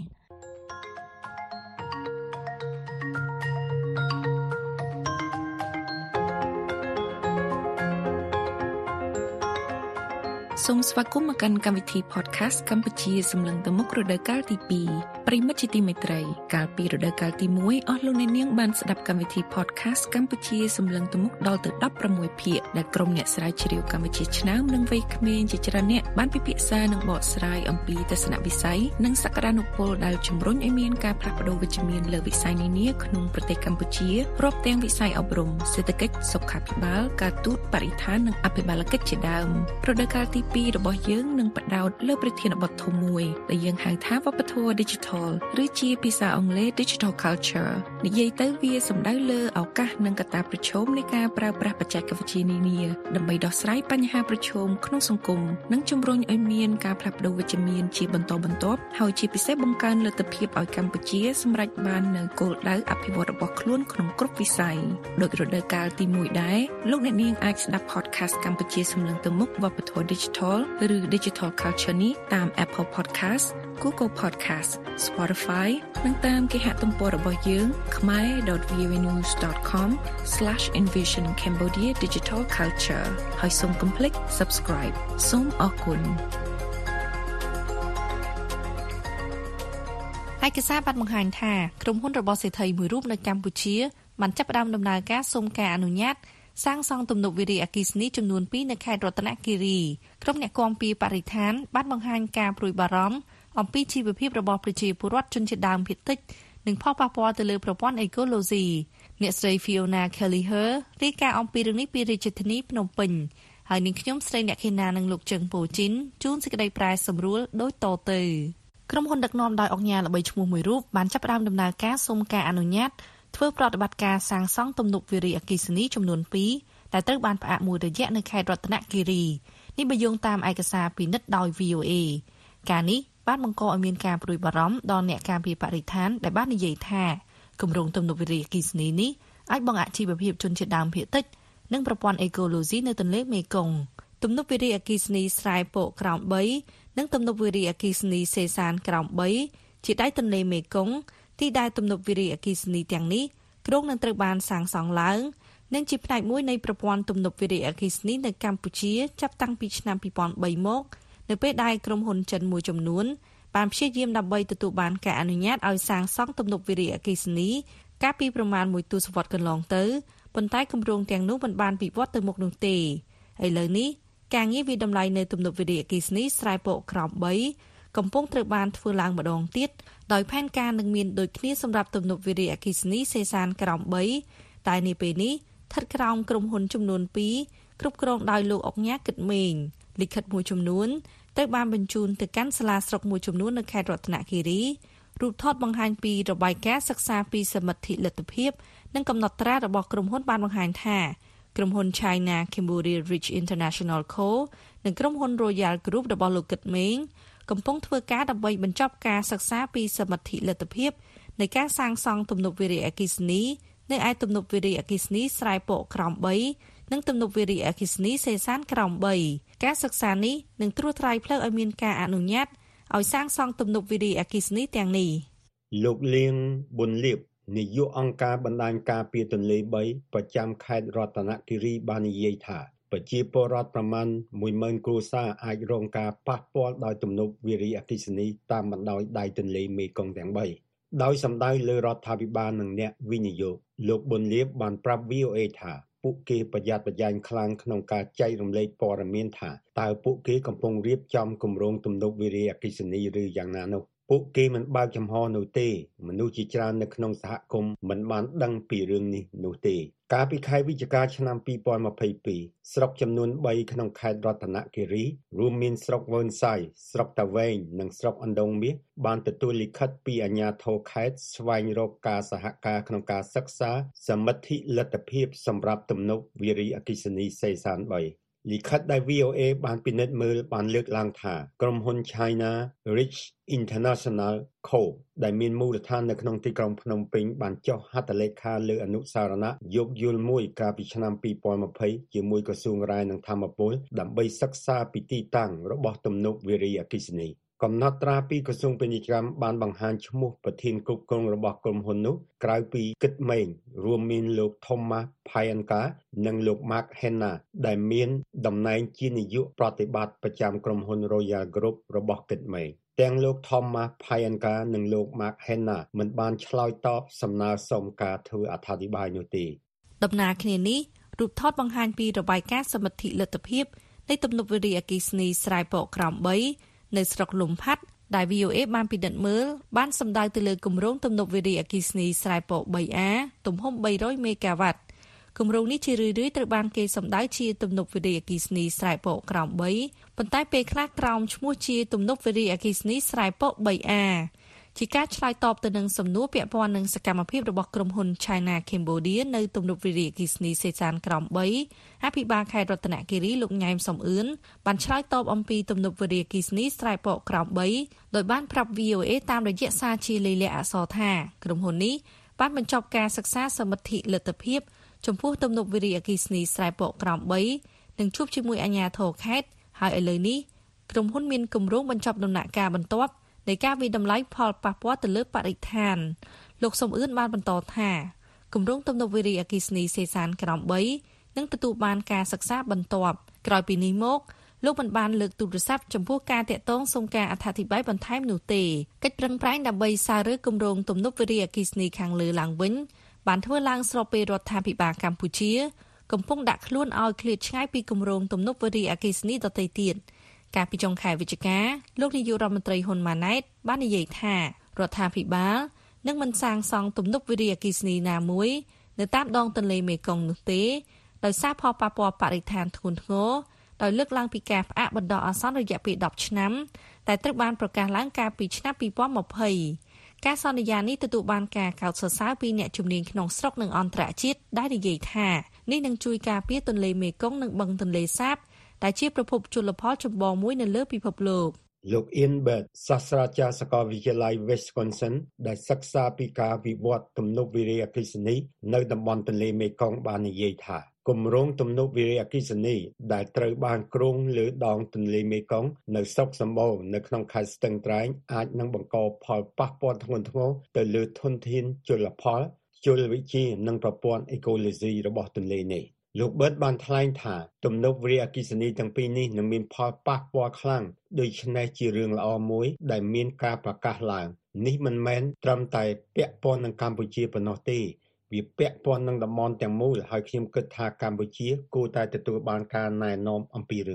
Speaker 8: សូមស្វាគមន៍មកកាន់កម្មវិធី podcast កម្ពុជាសម្លឹងទៅមុខរដូវកាលទី2ប្រិមិត្តជាទីមេត្រីកាលពីរដូវកាលទី1អស់លោកអ្នកនាងបានស្ដាប់កម្មវិធី podcast កម្ពុជាសម្លឹងទៅមុខដល់ទៅ16ភាគដែលក្រុមអ្នកស្រាវជ្រាវកម្ពុជាឆ្នើមនិងវ័យក្មេងជាច្រើនអ្នកបានពិភាក្សានិងបកស្រាយអំពីទស្សនវិស័យនិងសក្តានុពលដែលជំរុញឲ្យមានការផ្លាស់ប្តូរវិជ្ជមានលើវិស័យនានាក្នុងប្រទេសកម្ពុជារាប់ទាំងវិស័យអប់រំសេដ្ឋកិច្ចសុខាភិបាលការទូតបរិស្ថាននិងអភិបាលកិច្ចជាដើមរដូវកាលទី2របស់យើងនឹងផ្ដោតលើប្រធានបទធំមួយដែលយើងហៅថាវប្បធម៌ Digital ឬជាភាសាអង់គ្លេស Digital Culture និយាយទៅវាសំដៅលើឱកាសនិងកត្តាប្រឈមនៃការប្រើប្រាស់បច្ចេកវិទ្យានានាដើម្បីដោះស្រាយបញ្ហាប្រឈមក្នុងសង្គមនិងជំរុញឲ្យមានការផ្លាស់ប្តូរវិជ្ជមានជាបន្តបន្ទាប់ហើយជាពិសេសបង្កើនលទ្ធភាពឲ្យកម្ពុជាសម្រេចបាននូវគោលដៅអភិវឌ្ឍរបស់ខ្លួនក្នុងគ្រប់វិស័យដោយរដូវកាលទី1ដែរលោកអ្នកនាងអាចស្ដាប់ podcast កម្ពុជាសម្លឹងទៅមុខវប្បធម៌ Digital ឬ Digital Culture នេះតាម Apple Podcast, Google Podcast, Spotify និងតាមគេហទំព័ររបស់យើង khmer.voanews.com/envision Cambodia Digital Culture ហើយសូមកុំភ្លេច Subscribe សូមអរគុណ
Speaker 3: ឯកសារបានបង្ហាញថាក្រុមហ៊ុនរបស់សេដ្ឋីមួយរូបនៅកម្ពុជាបានចាប់ផ្ដើមដំណើរការសុំការអនុញ្ញាតសាងសង់ទំនប់វារីអគ្គិសនីចំនួន2នៅខេត្តរតនគិរីក្រុមអ្នកគាំពារបរិស្ថានបានបង្ហាញការព្រួយបារម្ភអំពីជីវភាពរបស់ប្រជាពលរដ្ឋជនជាតិដើមភាគតិចនិងផលប៉ះពាល់ទៅលើប្រព័ន្ធអេកូឡូស៊ីអ្នកស្រី Fiona Kelleher រាយការណ៍អំពីរឿងនេះពីរាជធានីភ្នំពេញហើយនាងខ្ញុំស្រីអ្នកខេណានិងលោកជឹងពូជីនជួនសេចក្តីប្រែសម្រួលដូចតទៅក្រុមហ៊ុនដឹកនាំដោយអង្គការល្បីឈ្មោះមួយរូបបានចាប់ផ្ដើមដំណើរការសុំការអនុញ្ញាតធ្វើប្រតិបត្តិការសាងសង់ទំនប់វារីអគ្គិសនីចំនួន2ដែលត្រូវបានផ្អាកមួយរយៈនៅខេត្តរតនគិរីនេះបើយោងតាមឯកសារពិនិត្យដោយ VOA ការនេះបានបង្កឲ្យមានការព្រួយបារម្ភដល់អ្នកការពារបរិស្ថានដែលបាននិយាយថាគម្រោងទំនប់វារីអគ្គិសនីនេះអាចបង្អាក់ជីវភាពជនជាតិដើមភាគតិចនិងប្រព័ន្ធអេកូឡូស៊ីនៅទន្លេមេគង្គទំនប់វារីអគ្គិសនីស្រែពកក្រោម3និងទំនប់វារីអគ្គិសនីសេសានក្រោម3ជាដៃទន្លេមេគង្គទីដែលទំនប់វារីអគ្គិសនីទាំងនេះគ្រោងនឹងត្រូវបានសាងសង់ឡើងនិងជាផ្នែកមួយនៃប្រព័ន្ធទំនប់វារីអគ្គិសនីនៅកម្ពុជាចាប់តាំងពីឆ្នាំ2003មកនៅពេលដែលក្រុមហ៊ុនចិនមួយចំនួនបានព្យាយាមដើម្បីទទួលបានការអនុញ្ញាតឲ្យសាងសង់ទំនប់វារីអគ្គិសនីកាលពីប្រមាណ1ទសវត្សរ៍កន្លងទៅប៉ុន្តែគម្រោងទាំងនោះមិនបានវិវត្តទៅមុខនោះទេឥឡូវនេះការងារវិតម្លៃនៅទំនប់វារីអគ្គិសនីស្រែពកក្រោម3 កំពុងត្រូវបានធ្វើឡើងម្ដងទៀតដោយផែនការនឹងមានដូចគ្នាសម្រាប់ទំនប់វារីអគ្គិសនីសេសានក្រោម3តែនាពេលនេះស្ថិតក្រោមក្រុមហ៊ុនចំនួន2គ្រប់គ្រងដោយលោកអុកញ៉ាគិតមេងលិខិតមួយចំនួនត្រូវបានបញ្ជូនទៅកាន់សាលាស្រុកមួយចំនួននៅខេត្តរតនគិរីរូបថតបង្ហាញពីរបាយការណ៍សិក្សាពីសមិទ្ធិលទ្ធភាពនិងកំណត់ត្រារបស់ក្រុមហ៊ុនបានបង្ហាញថាក្រុមហ៊ុន China Cambodia Rich International Co និងក្រុមហ៊ុន Royal Group របស់លោកគិតមេងកំពុងធ្វើការដើម្បីបញ្ចប់ការសិក្សាពីសមិទ្ធិលទ្ធភាពនៃការសាងសង់ទំនប់វារីអគ្គិសនីនៅឯទំនប់វារីអគ្គិសនីស្រែពកក្រោម3និងទំនប់វារីអគ្គិសនីសេសានក្រោម3ការសិក្សានេះនឹងត្រួសត្រាយផ្លូវឲ្យមានការអនុញ្ញាតឲ្យសាងសង់ទំនប់វារីអគ្គិសនីទាំងនេះ
Speaker 9: លោកលៀងប៊ុនលៀបនាយកអង្គការបណ្ដាញការពារទន្លេ3ប្រចាំខេត្តរតនគិរីបាននិយាយថាប្រជាពលរដ្ឋប្រមាណ 10,000 គ្រួសារអាចរងការប៉ះពាល់ដោយទំនប់វារីអគ្គិសនីតាមបណ្ដោយដៃទន្លេមេគង្គទាំង3ដោយសម្ដៅលើរដ្ឋាភិបាលនិងអ្នកវិនិយោគលោកប៊ុនលៀបបានប្រាប់ VOA ថាពួកគេប្រយ័ត្នប្រយែងខ្លាំងក្នុងការចែករំលែកព័ត៌មានថាតើពួកគេកំពុងរៀបចំគម្រោងទំនប់វារីអគ្គិសនីឬយ៉ាងណានោះពួកគេមិនបើកចំហនោះទេមនុស្សជាច្រើននៅក្នុងសហគមន៍មិនបានដឹងពីរឿងនេះនោះទេកាលពីខែវិច្ឆិកាឆ្នាំ2022ស្រុកចំនួន3ក្នុងខេត្តរតនគិរីរួមមានស្រុកវឿនសៃស្រុកតាវែងនិងស្រុកអណ្ដូងមាសបានទទួលលិខិតពីអាជ្ញាធរខេត្តស្វែងរកការសហការក្នុងការសិក្សាសមិទ្ធិលទ្ធភាពសម្រាប់ទំនប់វារីអគ្គិសនីសេសាន3លិខិតដែល VOA បានពិនិត្យមើលបានលើកឡើងថាក្រុមហ៊ុន China Rich International Co ដែលមានមូលដ្ឋាននៅក្នុងទីក្រុងភ្នំពេញបានចុះហត្ថលេខាលើអនុសារណៈយោគយល់មួយកាលពីឆ្នាំ2020ជាមួយក្រសួងរាយនឹងធម្មពលដើម្បីសិក្សាពីទីតាំងរបស់ទំនប់វារីអគ្គិសនីកំណត់ត្រាពីក្រសួងពាណិជ្ជកម្មបានបង្ហាញឈ្មោះប្រធានគ្រប់គ្រងរបស់ក្រុមហ៊ុននោះក្រៅពីគិតមេងរួមមានលោក Thomas Phayanka និងលោក Mark Henna ដែលមានតំណែងជានាយកប្រតិបត្តិប្រចាំក្រុមហ៊ុន Royal Group របស់គិតមេងទាំងលោក Thomas Phayanka និងលោក Mark Henna មិនបានឆ្លើយតបសំណើសុំការធ្វើអត្ថាធិប្បាយនោះទេ
Speaker 3: ដំណើរគ្នានេះរូបថតបង្ហាញពីរបាយការណ៍សមិទ្ធិលទ្ធភាពនៃទំនប់វារីអគ្គិសនីស្រែពកក្រោម3នៅស្រុកលំផាត់ដែល VOA បានពិនិត្យមើលបានសម្ដៅទៅលើគម្រោងទំនប់វារីអគ្គិសនីស្រែពក 3A ទំហំ300មេហ្គាវ៉ាត់គម្រោងនេះជារឿយៗត្រូវបានគេសម្ដៅជាទំនប់វារីអគ្គិសនីស្រែពកក្រោម3ប៉ុន្តែពេលខ្លះក្រោមឈ្មោះជាទំនប់វារីអគ្គិសនីស្រែពក 3A ជាការឆ្លើយតបទៅនឹងសំណួរពាក់ព័ន្ធនឹងសកម្មភាពរបស់ក្រុមហ៊ុន China Cambodia នៅទំនប់វារីអគ្គិសនីសេសានក្រោម3អភិបាលខេត្តរតនគិរីលោកញ៉ែមសំអឿនបានឆ្លើយតបអំពីទំនប់វារីអគ្គិសនីស្រែពកក្រោម3ដោយបានប្រាប់ VOA តាមរយៈសារជាលេខអក្សរថាក្រុមហ៊ុននេះបានបញ្ចប់ការសិក្សាសមិទ្ធិលទ្ធភាពចំពោះទំនប់វារីអគ្គិសនីស្រែពកក្រោម3និងជួបជាមួយអាជ្ញាធរខេត្តហើយឥឡូវនេះក្រុមហ៊ុនមានគម្រោងបញ្ចប់ដំណាក់កាលបន្ទាប់នៃការវិដំឡៃផលប៉ះពាល់ទៅលើបរិស្ថានលោកសំអឿនបានបន្តថាគម្រោងទំនប់វារីអគ្គិសនីសេសានក្រោម3នឹងទទួលបានការសិក្សាបន្ទាប់ក្រោយពីនេះមកលោកមិនបានលើកទូរស័ព្ទចំពោះការតាក់ទងសុំការអត្ថាធិប្បាយបន្ថែមនោះទេកិច្ចប្រឹងប្រែងដើម្បីសាររើគម្រោងទំនប់វារីអគ្គិសនីខាងលើឡើងវិញបានធ្វើឡើងស្របពេលរដ្ឋាភិបាលកម្ពុជាកំពុងដាក់ខ្លួនឲ្យឃ្លាតឆ្ងាយពីគម្រោងទំនប់វារីអគ្គិសនីដទៃទៀតកាលពីចុងខែវិច្ឆិកាលោកនាយករដ្ឋមន្ត្រីហ៊ុនម៉ាណែតបាននិយាយថារដ្ឋាភិបាលនឹងមិនសាងសង់ទំនប់វារីអគ្គិសនីណាមួយនៅតាមដងទន្លេមេគង្គនោះទេដោយសារផលប៉ះពាល់បរិស្ថានធ្ងន់ធ្ងរដោយលើកឡើងពីការផ្អាកបណ្ដោះអាសន្នរយៈពេល10ឆ្នាំតែត្រូវបានប្រកាសឡើងកាលពីឆ្នាំ2020ការសន្យានេះទទួលបានការកោតសរសើរពីអ្នកជំនាញក្នុងស្រុកនិងអន្តរជាតិដែលនិយាយថានេះនឹងជួយការពារទន្លេមេគង្គនិងបឹងទន្លេសាបដែលជាប្រភពជលផលចម្បងមួយនៅលើពិភពលោក
Speaker 9: លោក Ian Bird សាស្ត្រាចារ្យសាកលវិទ្យាល័យ Wisconsin ដែលសិក្សាពីការវិវត្តទំនប់វារីអគ្គិសនីនៅតំបន់ទន្លេមេគង្គបាននិយាយថាគម្រោងទំនប់វារីអគ្គិសនីដែលត្រូវបានគ្រោងលើដងទន្លេមេគង្គនៅស្រុកសម្បូរនៅក្នុងខេត្តស្ទឹងត្រែងអាចនឹងបង្កផលប៉ះពាល់ធ្ងន់ធ្ងរទៅលើធនធានជលផលជលវិជ្ជានិងប្រព័ន្ធអេកូឡូស៊ីរបស់ទន្លេនេះលោក Bird បានថ្លែងថាទំនប់វារីអគ្គិសនីទាំងពីរនេះនឹងមានផលប៉ះពាល់ខ្លាំងដូច្នេះជារឿងល្អមួយដែលមានការប្រកាសឡើងនេះមិនមែនត្រឹមតែពាក់ព័ន្ធនឹងកម្ពុជាប៉ុណ្ណោះទេវាពាក់ព័ន្ធនឹងតំបន់ទាំងមូលហើយខ្ញុំគិតថាកម្ពុជាគួរតែទទួលបានការណែនាំអំពីរឿងនេះ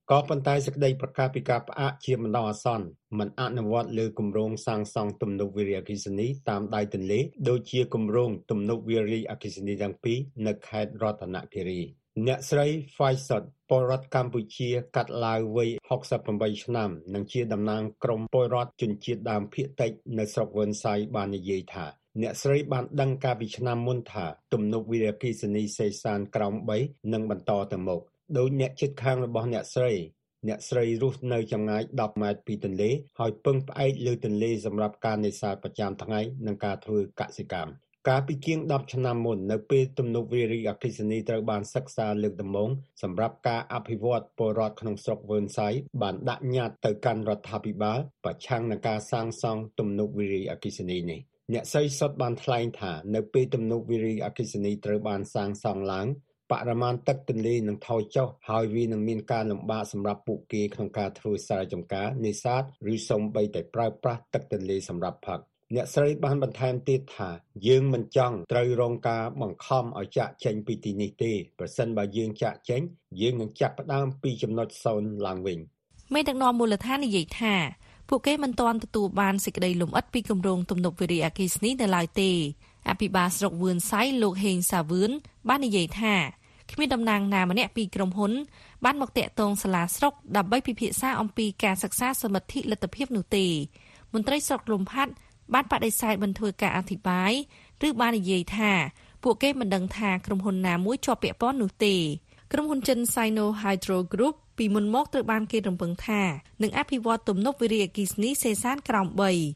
Speaker 9: ក៏ប៉ុន្តែសេចក្តីប្រកាសពីការផ្អាកជាបណ្ដោះអាសន្នមិនអនុវត្តលើគម្រោងសាងសង់ទំនប់វារីអគ្គិសនីតាមដៃទន្លេដូចជាគម្រោងទំនប់វារីអគ្គិសនីទាំងពីរនៅខេត្តរតនគិរីអ្នកស្រី Faisal ពលរដ្ឋកម្ពុជាកាត់ឡាវវ័យ68ឆ្នាំនិងជាតំណាងក្រុមពលរដ្ឋជនជាតិដើមភាគតិចនៅស្រុកវឿនសៃបាននិយាយថាអ្នកស្រីបានដឹងកាលពីឆ្នាំមុនថាទំនប់វារីអគ្គិសនីសេសានក្រោម3នឹងបន្តទៅមុខដោយអ្នកជិតខាងរបស់អ្នកស្រីរស់នៅចម្ងាយ10ម៉ែត្រពីទន្លេហើយពឹងផ្អែកលើទន្លេសម្រាប់ការនេសាទប្រចាំថ្ងៃនិងការធ្វើកសិកម្មកាលពីជាង10ឆ្នាំមុននៅពេលទំនប់វារីអគ្គិសនីត្រូវបានសិក្សាលើកដំបូងសម្រាប់ការអភិវឌ្ឍពលរដ្ឋក្នុងស្រុកវឿនសៃបានដាក់ញត្តិទៅកាន់រដ្ឋាភិបាលប្រឆាំងនឹងការសាងសង់ទំនប់វារីអគ្គិសនីនេះអ្នកស្រីសុតបានថ្លែងថានៅពេលទំនប់វារីអគ្គិសនីត្រូវបានសាងសង់ឡើងបរិមាណទឹកទន្លេនឹងថយចុះហើយវានឹងមានការលំបាកសម្រាប់ពួកគេក្នុងការធ្វើស្រែចម្ការនេសាទឬសូម្បីតែប្រើប្រាស់ទឹកទន្លេសម្រាប់ផឹកអ្នកស្រីបានបន្ថែមទៀតថាយើងមិនចង់ត្រូវរងការបង្ខំឲ្យចាកចេញពីទីនេះទេប្រសិនបើយើងចាកចេញយើងនឹងចាប់ផ្ដើមពីចំណុច0ឡើងវិញ
Speaker 3: មេដឹកនាំមូលដ្ឋាននិយាយថាពួកគេមិនទាន់ទទួលបានសេចក្តីលម្អិតពីគម្រោងទំនប់វារីអគ្គិសនីនៅឡើយទេអភិបាលស្រុកវឿនសៃលោកហេងសាវឿនបាននិយាយថាគ្មានតំណាងណាម្នាក់ពីក្រុមហ៊ុនបានមកតាក់ទងសាលាស្រុកដើម្បីពិភាក្សាអំពីការសិក្សាសមិទ្ធិលទ្ធភាពនោះទេមន្ត្រីស្រុកលំផាត់បានបដិសេធមិនធ្វើការអធិប្បាយឬបាននិយាយថាពួកគេមិនដឹងថាក្រុមហ៊ុនណាមួយជាប់ពាក់ព័ន្ធនោះទេក្រុមហ៊ុនចិន Sino Hydro Group ពីមុនមកត្រូវបានគេរំពឹងថានឹងអភិវឌ្ឍទំនប់វារីអគ្គិសនីសេសានក្រោម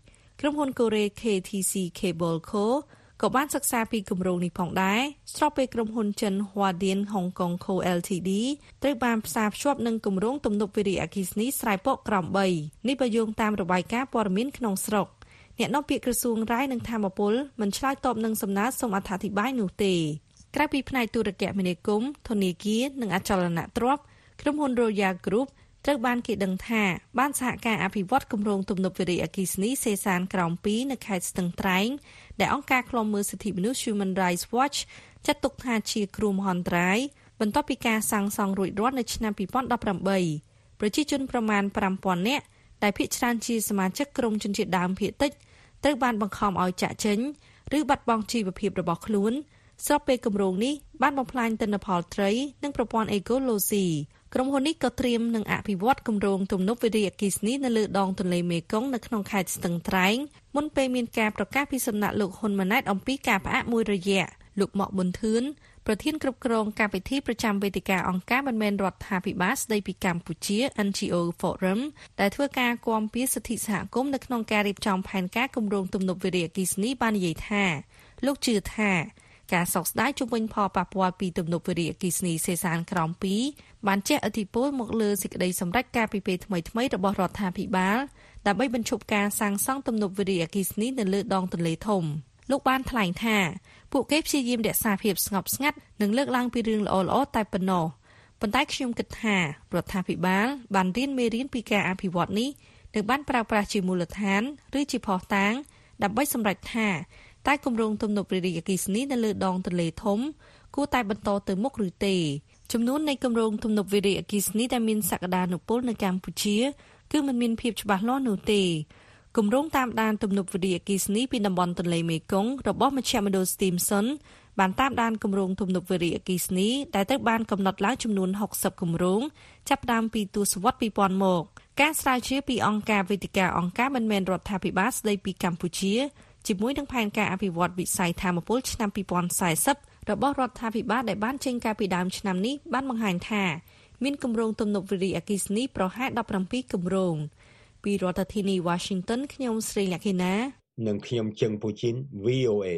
Speaker 3: 3ក្រុមហ៊ុនកូរ៉េ KTC Cable Co ក៏បានសិក្សាពីគម្រោងនេះផងដែរស្របពេលក្រុមហ៊ុនចិន Huadian Hong Kong Co Ltd ត្រូវបានផ្សារភ្ជាប់នឹងគម្រោងទំនប់វារីអគ្គិសនីស្រែពកក្រោម3នេះបើយោងតាមរបាយការណ៍ព័ត៌មានក្នុងស្រុកអ្នកនាំពាក្យក្រសួងរាយនឹងធម្មពលមិនឆ្លើយតបនឹងសំណើសូមអត្ថាធិប្បាយនោះទេក្រៅពីផ្នែកទូរគមនាគមន៍ធនាគារនិងអចលនទ្រព្យក្រុមហ៊ុន Royal Group ត្រូវបានគេដឹងថាបានសហការអភិវឌ្ឍគម្រោងទំនប់វារីអគ្គិសនីសេសានក្រោម2នៅខេត្តស្ទឹងត្រែងដែលអង្គការឃ្លាំមើលសិទ្ធិមនុស្ស Human Rights Watch ចាត់ទុកថាជាគ្រោះមហន្តរាយបន្ទាប់ពីការសាងសង់រួចរាល់នៅឆ្នាំ2018ប្រជាជនប្រមាណ 5,000 នាក់ដែលភាគច្រើនជាសមាជិកក្រុមជនជាតិដើមភាគតិចត្រូវបានបង្ខំឲ្យចាកចេញឬបាត់បង់ជីវភាពរបស់ខ្លួនស្របពេលគម្រោងនេះបានបំផ្លាញទិន្នផលត្រីនិងប្រព័ន្ធអេកូឡូស៊ីក្រុមហ៊ុននេះក៏ត្រៀមនឹងអភិវឌ្ឍគម្រោងទំនប់វារីអគ្គិសនីនៅលើដងទន្លេមេគង្គនៅក្នុងខេត្តស្ទឹងត្រែងមុនពេលមានការប្រកាសពីសំណាក់លោកហ៊ុនម៉ាណែតអំពីការផ្អាកមួយរយៈលោកម៉ាក់ប៊ុនធឿនប្រធានគ្រប់គ្រងការពិធីប្រចាំវេទិកាអង្គការមិនមែនរដ្ឋាភិបាលស្ដីពីកម្ពុជា NGO Forum ដែលធ្វើការគាំពារសិទ្ធិសហគមន៍នៅក្នុងការរៀបចំផែនការគម្រោងទំនប់វារីអគ្គិសនីបាននិយាយថាលោកជឿថាការសោកស្ដាយជំវិញផលប៉ះពាល់ពីទំនប់វារីអគ្គិសនីសេសានក្រោម2បានជះឥទ្ធិពលមកលើសេចក្តីសម្រេចការពីពេលថ្មីៗរបស់រដ្ឋាភិបាលដើម្បីបញ្ឈប់ការសាងសង់ទំនប់វារីអគ្គិសនីនៅលើដងទន្លេធំលោកបានថ្លែងថាពួកគេព្យាយាមរក្សាភាពស្ងប់ស្ងាត់និងលើកឡើងពីរឿងល្អៗតែប៉ុណ្ណោះប៉ុន្តែខ្ញុំគិតថារដ្ឋាភិបាលបានរៀនមេរៀនពីការអភិវឌ្ឍនេះនិងបានប្រើប្រាស់ជាមូលដ្ឋានឬជាភស្តុតាងដើម្បីសម្រេចថាតែគម្រោងទំនប់វារីអគ្គិសនីនៅលើដងទន្លេធំគួរតែបន្តទៅមុខឬទេចំនួននៃគម្រោងទំនប់វារីអគ្គិសនីដែលមានសក្តានុពលនៅកម្ពុជាគឺមិនមានភាពច្បាស់លាស់នោះទេគម្រោងតាមដានទំនប់វារីអគ្គិសនីពីតំបន់ទន្លេមេគង្គរបស់មជ្ឈមណ្ឌល Stimson បានតាមដានគម្រោងទំនប់វារីអគ្គិសនីដែលត្រូវបានកំណត់ឡើងចំនួន60គម្រោងចាប់ផ្ដើមពីទសវត្សរ៍2000មកការស្រាវជ្រាវពីអង្គការវេទិកាអង្គការមិនមែនរដ្ឋាភិបាលស្ដីពីកម្ពុជាជាមួយនឹងផែនការអភិវឌ្ឍវិស័យថាមពលឆ្នាំ2040របស់រដ្ឋាភិបាលដែលបានចេញកាលពីដើមឆ្នាំនេះបានបង្ហាញថាមានគម្រោងទំនប់វារីអគ្គិសនីប្រហែល17គម្រោងពីរដ្ឋធានី Washington ខ្ញុំស្រីលក្ខិណា
Speaker 9: និងខ្ញុំជឹងពូជីន VOA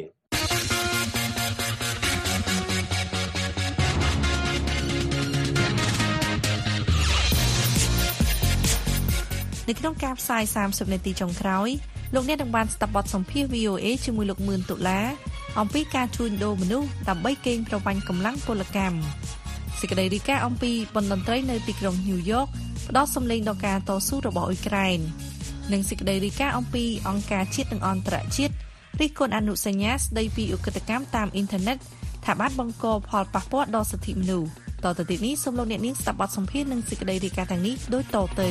Speaker 3: នៅក្នុងការផ្សាយ30នាទីចុងក្រោយលោកអ្នកនឹងបានស្ដាប់បទសម្ភាសន៍ VOA ជាមួយលោកមឿនតុលាអំពីការជួញដូរមនុស្សដើម្បីកេងប្រវ័ញ្ចកម្លាំងពលកម្មសេចក្តីរាយការណ៍អំពីបណ្ឌតន្ត្រីនៅទីក្រុង New York ផ្ដោតសម្លេងដល់ការតស៊ូរបស់អ៊ុយក្រែននិងសេចក្តីរាយការណ៍អំពីអង្គការជាតិនិងអន្តរជាតិរិះគន់អនុសញ្ញាស្តីពីឧក្រិដ្ឋកម្មតាមអ៊ីនធឺណិតថាបានបង្កផលប៉ះពាល់ដល់សិទ្ធិមនុស្សតទៅទៀតនេះសូមលោកអ្នកនាងស្ដាប់បទសម្ភាសន៍និងសេចក្តីរាយការណ៍ទាំងនេះដូចតទៅ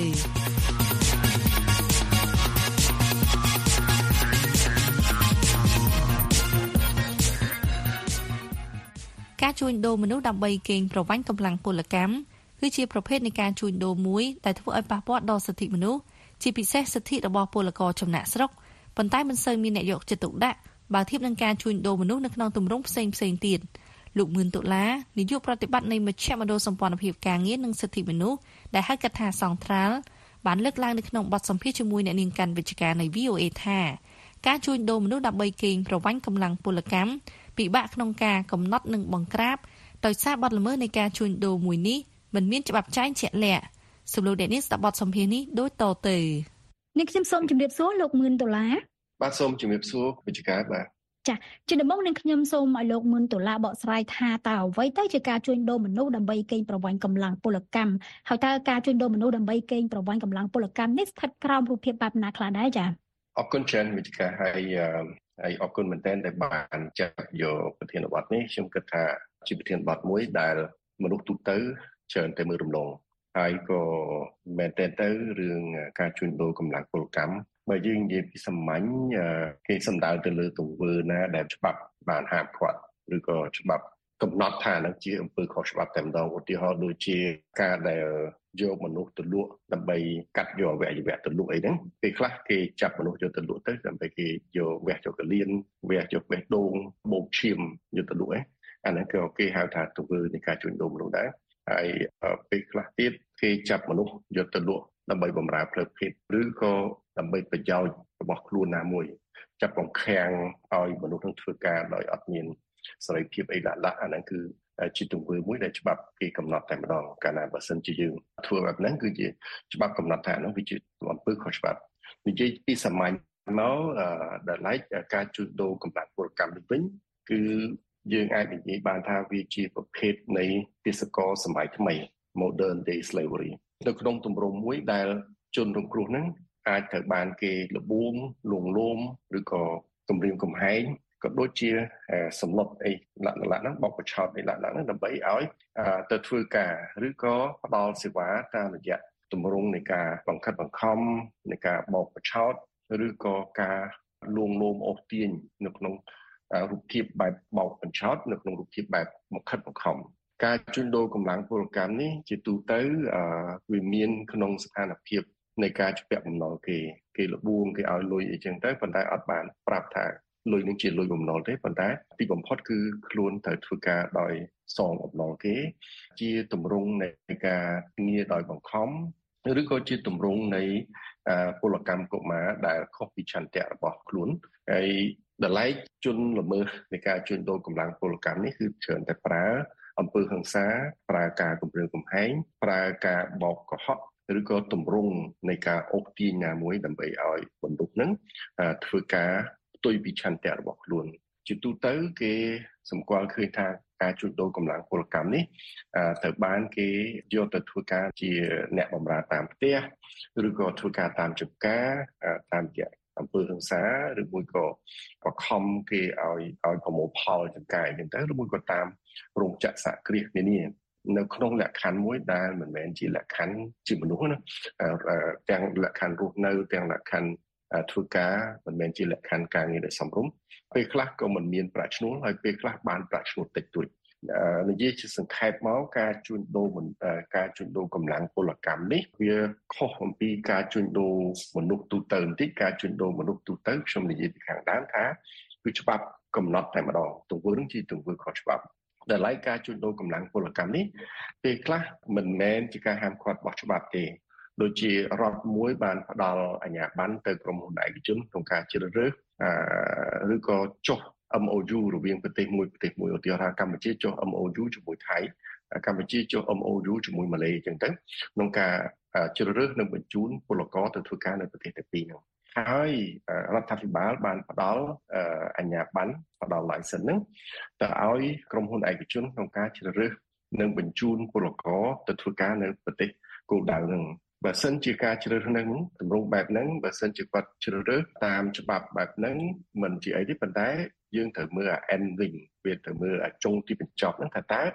Speaker 3: ការជួញដូរមនុស្សដើម្បីកេងប្រវ័ញ្ចកម្លាំងពលកម្មគឺជាប្រភេទនៃការជួញដូរមួយដែលធ្វើឲ្យប៉ះពាល់ដល់សិទ្ធិមនុស្សជាពិសេសសិទ្ធិរបស់ពលករចំណាក់ស្រុកប៉ុន្តែមិនសូវមានអ្នកយកចិត្តទុកដាក់បើធៀបនឹងការជួញដូរមនុស្សនៅក្នុងទម្រង់ផ្សេងៗទៀតលោកមឿនដុល្លារនាយកប្រតិបត្តិនៃមជ្ឈមណ្ឌលសម្ព័ន្ធភាពការងារនិងសិទ្ធិមនុស្សដែលហៅកាត់ថាសង្ត្រាល់បានលើកឡើងនៅក្នុងបទសម្ភាសន៍ជាមួយអ្នកនាងកាន់វិជ្ជការនៃ VOA ថាការជួញដូរមនុស្សដើម្បីកេងប្រវ័ញ្ចកម្លាំងពលកម្មពិបាកក្នុងការកំណត់និងបង្ក្រាបដោយសារបទល្មើសនៃការជួញដូរមួយនេះមិនមានច្បាប់ចែងជាក់លាក់សូមលោកអ្នកនាងស្ដាប់បទសម្ភាសន៍នេះដូចតទៅ
Speaker 4: នេះខ្ញុំសូមជម្រាបសួរលោកមឿនដុល្លារ
Speaker 10: បាទសូមជម្រាបសួរវិជ្ជការបាទ
Speaker 4: ចាជាដំបូងនឹងខ្ញុំសូមឲ្យលោកមឿនដុល្លារបកស្រាយថាតើអ្វីទៅជាការជួញដូរមនុស្សដើម្បីកេងប្រវ័ញ្ចកម្លាំងពលកម្មហើយតើការជួញដូរមនុស្សដើម្បីកេងប្រវ័ញ្ចកម្លាំងពលកម្មនេះស្ថិតក្រោមរូបភាពបែបណាខ្លះដែរចា
Speaker 10: អរគុណច្រើនវិជ្ជការហើយអរគុណមែនទែនដែលបានចាប់យកប្រធានបទនេះខ្ញុំគិតថាជាប្រធានបទមួយដែលមនុស្សទូទៅច្រើនតែមើលរំលងហើយក៏មែនទែនទៅរឿងការជួញដូរកម្លាំងពលកម្មបើយើងនិយាយពីសាមញ្ញគេសំដៅទៅលើទង្វើណាដែលច្បាប់បានហាមឃាត់ឬក៏ច្បាប់កំណត់ថានឹងជាអំពើខុសច្បាប់តែម្ដងឧទាហរណ៍ដូចជាការដែលយកមនុស្សទៅលក់ដើម្បីកាត់យកអវយវៈទៅលក់អីហ្នឹងពេលខ្លះគេចាប់មនុស្សយកទៅលក់ទៅដើម្បីគេយកវះចុកលៀនវះចុកបេះដូងបូកឈាមយកទៅលក់អាហ្នឹងក៏គេហៅថាទង្វើនៃការជួញដូរមនុស្សដែរហើយពេលខ្លះទៀតគេចាប់មនុស្សយកទៅលក់ដើម្បីបម្រើផ្លូវភេទឬក៏ដើម្បីប្រយោជន៍របស់ខ្លួនណាមួយចាប់បង្ខាំងឲ្យមនុស្សនឹងធ្វើការដោយអត់មានសេរីភាពអីដាក់អាហ្នឹងគឺជាទង្វើមួយដែលច្បាប់គេកំណត់តែម្ដងកាលណាបើសិនជាយើងធ្វើបែបហ្នឹងគឺជាច្បាប់កំណត់ថាហ្នឹងវាជាអំពើខុសច្បាប់និយាយពីសាមញ្ញមកដែលការជួញដូរកម្លាំងពលកម្មនេះវិញគឺយើងអាចនិយាយបានថាវាជាប្រភេទនៃទេសកលសម័យថ្មី modern day slavery នៅក្នុងទម្រង់មួយដែលជនរងគ្រោះហ្នឹងអាចត្រូវបានគេលបួងលួងលោមឬក៏គំរាមកំហែងក៏ដូចជាសម្លុតអីលក្ខណៈហ្នឹងបោកបញ្ឆោតអីលក្ខណៈហ្នឹងដើម្បីឲ្យទៅធ្វើការឬក៏ផ្ដល់សេវាតាមរយៈទម្រង់នៃការបង្ខិតបង្ខំនៃការបោកបញ្ឆោតឬក៏ការលួងលោមអូសទាញនៅក្នុងរូបភាពបែបបោកបញ្ឆោតនៅក្នុងរូបភាពបែបបង្ខិតបង្ខំការជួញដូរកម្លាំងពលកម្មនេះជាទូទៅវាមានក្នុងស្ថានភាពនៃការជំពាក់បំណុលគេលបួងគេឲ្យលុយអីចឹងទៅប៉ុន្តែអត់បានប្រាប់ថាលុយនឹងជាលុយបំណុលទេប៉ុន្តែទីបំផុតគឺខ្លួនត្រូវធ្វើការដោយសងបំណុលគេជាទម្រង់នៃការងារដោយបង្ខំឬក៏ជាទម្រង់នៃពលកម្មកុមារដែលខុសពីឆន្ទៈរបស់ខ្លួនហើយតម្លៃជនល្មើសនៃការជួញដូរកម្លាំងពលកម្មនេះគឺច្រើនតែប្រើអំពើហិង្សាប្រើការគំរាមកំហែងប្រើការបោកកុហកឬក៏ទម្រង់នៃការអូសទាញណាមួយដើម្បីឲ្យមនុស្សហ្នឹងធ្វើការផ្ទុយពីឆន្ទៈរបស់ខ្លួនជាទូទៅគេសម្គាល់ឃើញថាការជួញដូរកម្លាំងពលកម្មនេះត្រូវបានគេយកទៅធ្វើការជាអ្នកបម្រើតាមផ្ទះឬក៏ធ្វើការតាមចំការតាមរយៈអំពើហិង្សាឬមួយក៏បង្ខំគេឲ្យប្រមូលផលចំការអញ្ចឹងទៅឬមួយក៏តាមរោងចក្រសហគ្រាសនានានៅក្នុងលក្ខខណ្ឌមួយដែលមិនមែនជាលក្ខខណ្ឌជាមនុស្សណាទាំងលក្ខខណ្ឌរស់នៅទាំងលក្ខខណ្ឌធ្វើការមិនមែនជាលក្ខខណ្ឌការងារដែលសមរម្យពេលខ្លះក៏មិនមានប្រាក់ឈ្នួលហើយពេលខ្លះបានប្រាក់ឈ្នួលតិចតួចនិយាយជាសង្ខេបមកការជួញដូរកម្លាំងពលកម្មនេះវាខុសអំពីការជួញដូរមនុស្សទូទៅបន្តិចការជួញដូរមនុស្សទូទៅខ្ញុំនិយាយពីខាងដើមថាគឺច្បាប់កំណត់តែម្ដងទង្វើនឹងជាទង្វើខុសច្បាប់ដែលឡែកការជួញដូរកម្លាំងពលកម្មនេះពេលខ្លះមិនមែនជាការហាមឃាត់របស់ច្បាប់ទេដូចជារដ្ឋមួយបានផ្ដល់អាជ្ញាប័ណ្ណទៅក្រុមហ៊ុនឯកជនក្នុងការជ្រើសរើសឬក៏ចុះ MOU រវាងប្រទេសមួយឧទាហរណ៍កម្ពុជាចុះ MOU ជាមួយថៃកម្ពុជាចុះ MOU ជាមួយម៉ាឡេអញ្ចឹងទៅក្នុងការជ្រើសរើសនិងបញ្ជូនពលករទៅធ្វើការនៅប្រទេសទាំងពីរហ្នឹងហើយរដ្ឋាភិបាលបានផ្ដល់អាជ្ញាប័ណ្ណផ្ដល់ license ហ្នឹងទៅឲ្យក្រុមហ៊ុនឯកជនក្នុងការជ្រើសរើសនិងបញ្ជូនពលករទៅធ្វើការនៅប្រទេសគោលដៅហ្នឹងបើសិនជាការជ្រើសរើសហ្នឹងទម្រង់បែបហ្នឹងបើសិនជាគាត់ជ្រើសរើសតាមច្បាប់បែបហ្នឹងមិនជាអីទេប៉ុន្តែយើងត្រូវមើលendវិញវាត្រូវមើលចុងទីបញ្ចប់ហ្នឹងថាតើ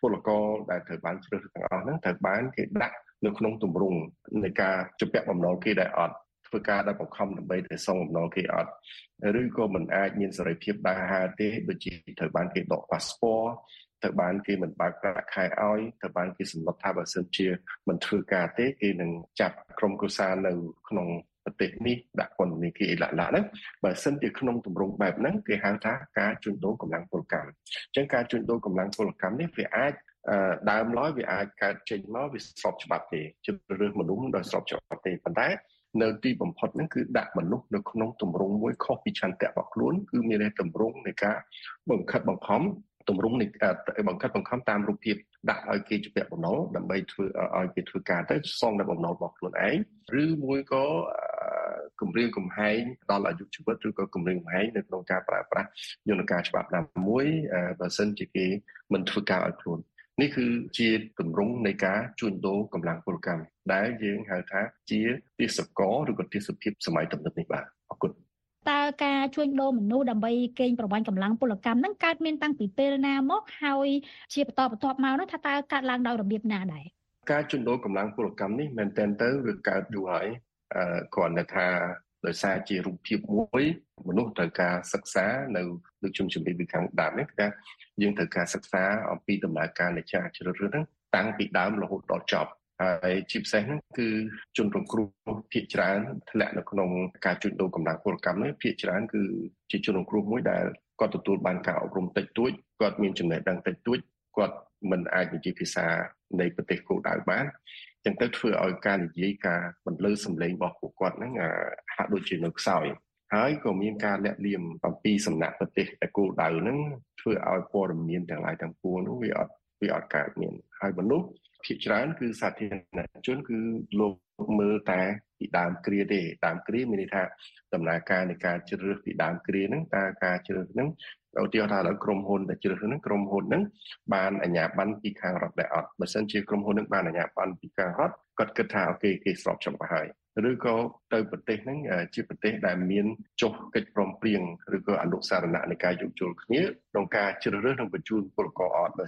Speaker 10: ពលករដែលត្រូវបានជ្រើសរើសទាំងអស់ហ្នឹងត្រូវបានគេដាក់នៅក្នុងទម្រង់នៃការជំពាក់បំណុលគេដែលអត់ធ្វើការដោយបង្ខំដើម្បីទៅសងបំណុលគេអត់ឬក៏មិនអាចមានសេរីភាពដើរហើរទេដូចជាត្រូវបានគេដក passport ត្រូវបានគេមិនបើកប្រាក់ខែឲ្យត្រូវបានគេសម្លុតថាបើសិនជាមិនធ្វើការទេគេនឹងចាប់ក្រុមគ្រួសារនៅក្នុងប្រទេសនេះដាក់ពន្ធនាគារហ្នឹងបើសិនជាក្នុងទម្រង់បែបហ្នឹងគេហៅថាការជួញដូរកម្លាំងពលកម្មអញ្ចឹងការជួញដូរកម្លាំងពលកម្មនេះវាអាចដើមឡើយវាអាចកើតចេញមកវាស្របច្បាប់ទេជ្រើសរើសមនុស្សដោយស្របច្បាប់ទេប៉ុន្តែនៅទីបំផុតហ្នឹងគឺដាក់មនុស្សនៅក្នុងទម្រង់មួយខុសពីឆន្ទៈរបស់ខ្លួនគឺមានតែទម្រង់នៃការបង្ខិតបង្ខំទម្រង់នៃបង្ខិតបង្ខំតាមរូបភាពដាក់ឲ្យគេជំពាក់បំណុលដើម្បីធ្វើឲ្យគេធ្វើការទៅសងនៅបំណុលរបស់ខ្លួនឯងឬមួយក៏គម្រាមកំហែងដល់អាយុជីវិតឬក៏គម្រាមកំហែងនៅក្នុងការប្រើប្រាស់យន្តការច្បាប់ណាមួយបើសិនជាគេមិនធ្វើការឲ្យខ្លួននេះគឺជាទម្រង់នៃការជួញដូរកម្លាំងពលកម្មដែលយើងហៅថាជាទេសកលឬក៏ទេសភាពសម័យទំនើបនេះបាទអរគុណ
Speaker 4: តើការជួញដូរមនុស្សដើម្បីកេងប្រវ័ញ្ចកម្លាំងពលកម្មហ្នឹងកើតមានតាំងពីពេលណាមកហើយជាបន្តបន្ទាប់មកនោះថាតើកើតឡើងដោយរបៀបណាដែរ
Speaker 10: ការជួញដូរកម្លាំងពលកម្មនេះមែនទែនទៅវាកើតយូរហើយគ្រាន់តែថាដោយសារជារូបភាពមួយមនុស្សត្រូវការសិក្សានៅដូចខ្ញុំជម្រាបពីខាងដើមនេះថាយើងត្រូវការសិក្សាអំពីដំណើរការនៃការជ្រើសរើសហ្នឹងតាំងពីដើមរហូតដល់ចប់ហើយជាពិសេសហ្នឹងគឺជនរងគ្រោះភាគច្រើនធ្លាក់នៅក្នុងការជួញដូរកម្លាំងពលកម្មនេះភាគច្រើនគឺជាជនរងគ្រោះមួយដែលគាត់ទទួលបានការអប់រំតិចតួចគាត់មានចំណេះដឹងតិចតួចគាត់មិនអាចនិយាយភាសានៃប្រទេសគោលដៅបានចឹងទៅធ្វើឲ្យការនិយាយការបន្លឺសម្លេងរបស់ពួកគាត់ហ្នឹងហាក់ដូចជានៅខ្សោយហើយក៏មានការលាក់លៀមអំពីសំណាក់ប្រទេសតែគោលដៅហ្នឹងធ្វើឲ្យព័ត៌មានទាំងឡាយទាំងពួងនោះវាអត់កើតមានហើយមនុស្សភាគច្រើនគឺសាធារណជនគឺលោកមើលតែពីដើមគ្រាទេដើមគ្រាមានន័យថាដំណើរការនៃការជ្រើសរើសពីដើមគ្រាហ្នឹងតើការជ្រើសហ្នឹងឧទាហរណ៍ថាដល់ក្រុមហ៊ុនដែលជ្រើសរើសហ្នឹងក្រុមហ៊ុនហ្នឹងបានអាជ្ញាប័ណ្ណពីខាងរដ្ឋដែរអត់បើសិនជាក្រុមហ៊ុនហ្នឹងបានអាជ្ញាប័ណ្ណពីខាងរដ្ឋគាត់គិតថាអូខេគេស្របច្បាប់ហើយឬក៏ទៅប្រទេសហ្នឹងជាប្រទេសដែលមានចុះកិច្ចព្រមព្រៀងឬក៏អនុសារណៈនៃការយោគយល់គ្នាក្នុងការជ្រើសរើសនិងបញ្ជូនពលករអត់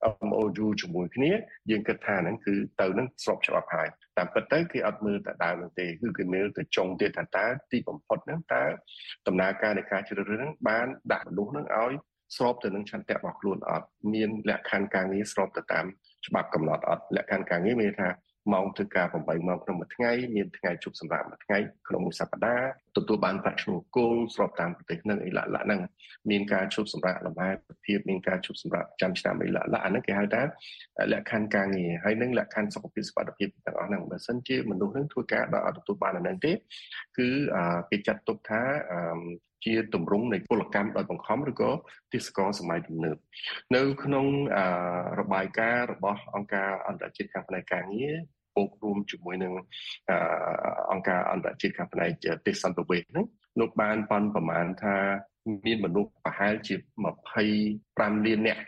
Speaker 10: MOU ជាមួយគ្នាយើងគិតថាហ្នឹងគឺទៅហ្នឹងស្របច្បាប់ហើយតាមពិតទៅគេអត់មើលតែដើមនោះទេគឺគេមើលទៅចុងទៀតថាតើទីបំផុតហ្នឹងតើដំណើរការនៃការជ្រើសរើសហ្នឹងបានដាក់មនុស្សហ្នឹងឲ្យស្របទៅនឹងឆន្ទៈរបស់ខ្លួនអត់មានលក្ខខណ្ឌការងារស្របទៅតាមច្បាប់កំណត់អត់លក្ខខណ្ឌការងារមានថាម៉ោងធ្វើការ8ម៉ោងក្នុងមួយថ្ងៃមានថ្ងៃជប់សម្រាប់មួយថ្ងៃក្នុងមួយសប្តាហ៍ទទួលបានប្រាក់ឈ្នួលគោលស្របតាមប្រទេសហ្នឹងអីឡាក់ហ្នឹងមានការជប់សម្រាប់លំហែភាពមានការជប់សម្រាប់ចាំឆ្នាំអីឡាក់អាហ្នឹងគេហៅថាលក្ខខណ្ឌការងារហើយនឹងលក្ខខណ្ឌសុខភាពសុវត្ថិភាពទាំងអស់ហ្នឹងបើសិនជាមនុស្សហ្នឹងធ្វើការដោយអត់ទទួលបានអាហ្នឹងទេគឺគេចាត់ទុកថាជាទម្រង់នៃពលកម្មដោយបង្ខំឬក៏ទេសកលសម័យទំនើបនៅក្នុងរបាយការណ៍របស់អង្គការអន្តរជាតិខាងផ្នែកការងារបូករួមជាមួយនឹងអង្គការអន្តរជាតិខាងផ្នែកទេសសន្តិវេសហ្នឹងលោកបានប៉ុនប្រមាណថាមានមនុស្សប្រហែលជា25លាននាក់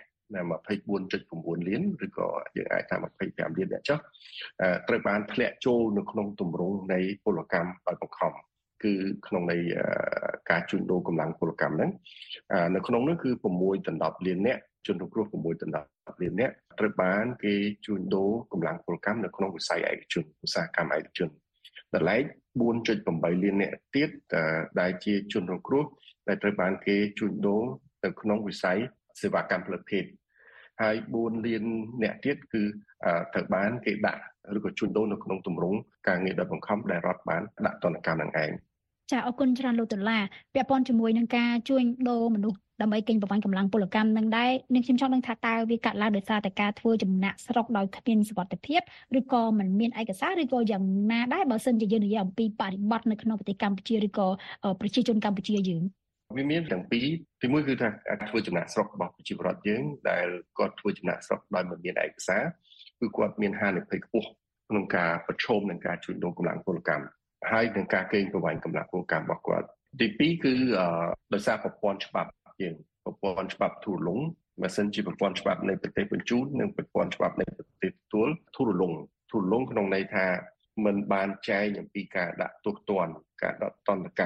Speaker 10: 24.9 លានឬក៏យើងអាចថា25លាននាក់ចុះត្រូវបានធ្លាក់ចូលនៅក្នុងទម្រង់នៃពលកម្មដោយបង្ខំគឺក្នុងនៃការជួញដូរកម្លាំងពលកម្មហ្នឹងនៅក្នុងនោះគឺ6ដល់10លាននាក់ជនរងគ្រោះ6ដល់10លាននាក់ត្រូវបានគេជួញដូរកម្លាំងពលកម្មនៅក្នុងវិស័យឯកជនឧស្សាហកម្មឯកជនដល់ឡែក 4.8 លាននាក់ទៀតដែលជាជនរងគ្រោះដែលត្រូវបានគេជួញដូរនៅក្នុងវិស័យសេវាកម្មផលិតភាពហើយ4លាននាក់ទៀតគឺត្រូវបានគេដាក់ឬក៏ជួញដូរនៅក្នុងទម្រង់ការងារដោយបង្ខំដែលរដ្ឋបានដាក់ទណ្ឌកម្មនឹងឯង
Speaker 4: ចាអរគុណច្រើនលោកដុល្លារពាក់ព័ន្ធជាមួយនឹងការជួញដូរមនុស្សដើម្បីកេងប្រវ័ញ្ចកម្លាំងពលកម្មនឹងដែរនឹងខ្ញុំចង់ដឹងថាតើវាកាត់ឡើងដោយសារតែការធ្វើចំណាក់ស្រុកដោយគ្មានសុវត្ថិភាពឬក៏មិនមានឯកសារឬក៏យ៉ាងណាដែរបើសិនជាយើងនិយាយអំពីបរិបទនៅក្នុងប្រទេសកម្ពុជាឬក៏ប្រជាជនកម្ពុជាយើង
Speaker 10: វាមានទាំងពីរទីមួយគឺថាការធ្វើចំណាក់ស្រុករបស់ប្រជាពលរដ្ឋយើងដែលគាត់ធ្វើចំណាក់ស្រុកដោយមិនមានឯកសារគឺគាត់មានហានិភ័យខ្ពស់ក្នុងការប្រឈមនឹងការជួញដូរកម្លាំងពលកម្មហើយនឹងការកេងប្រវ័ញ្ចកម្លាំងពលកម្មរបស់គាត់ទីពីរគឺដោយសារប្រព័ន្ធច្បាប់យើងប្រព័ន្ធច្បាប់ទូរលងបើសិនជាប្រព័ន្ធច្បាប់នៃប្រទេសបញ្ជូននិងប្រព័ន្ធច្បាប់នៃប្រទេសទទួលទូរលងក្នុងន័យថាមិនបានចែងអំពីការដាក់ទោសទណ្ឌការដាក់ទណ្ឌកម្ម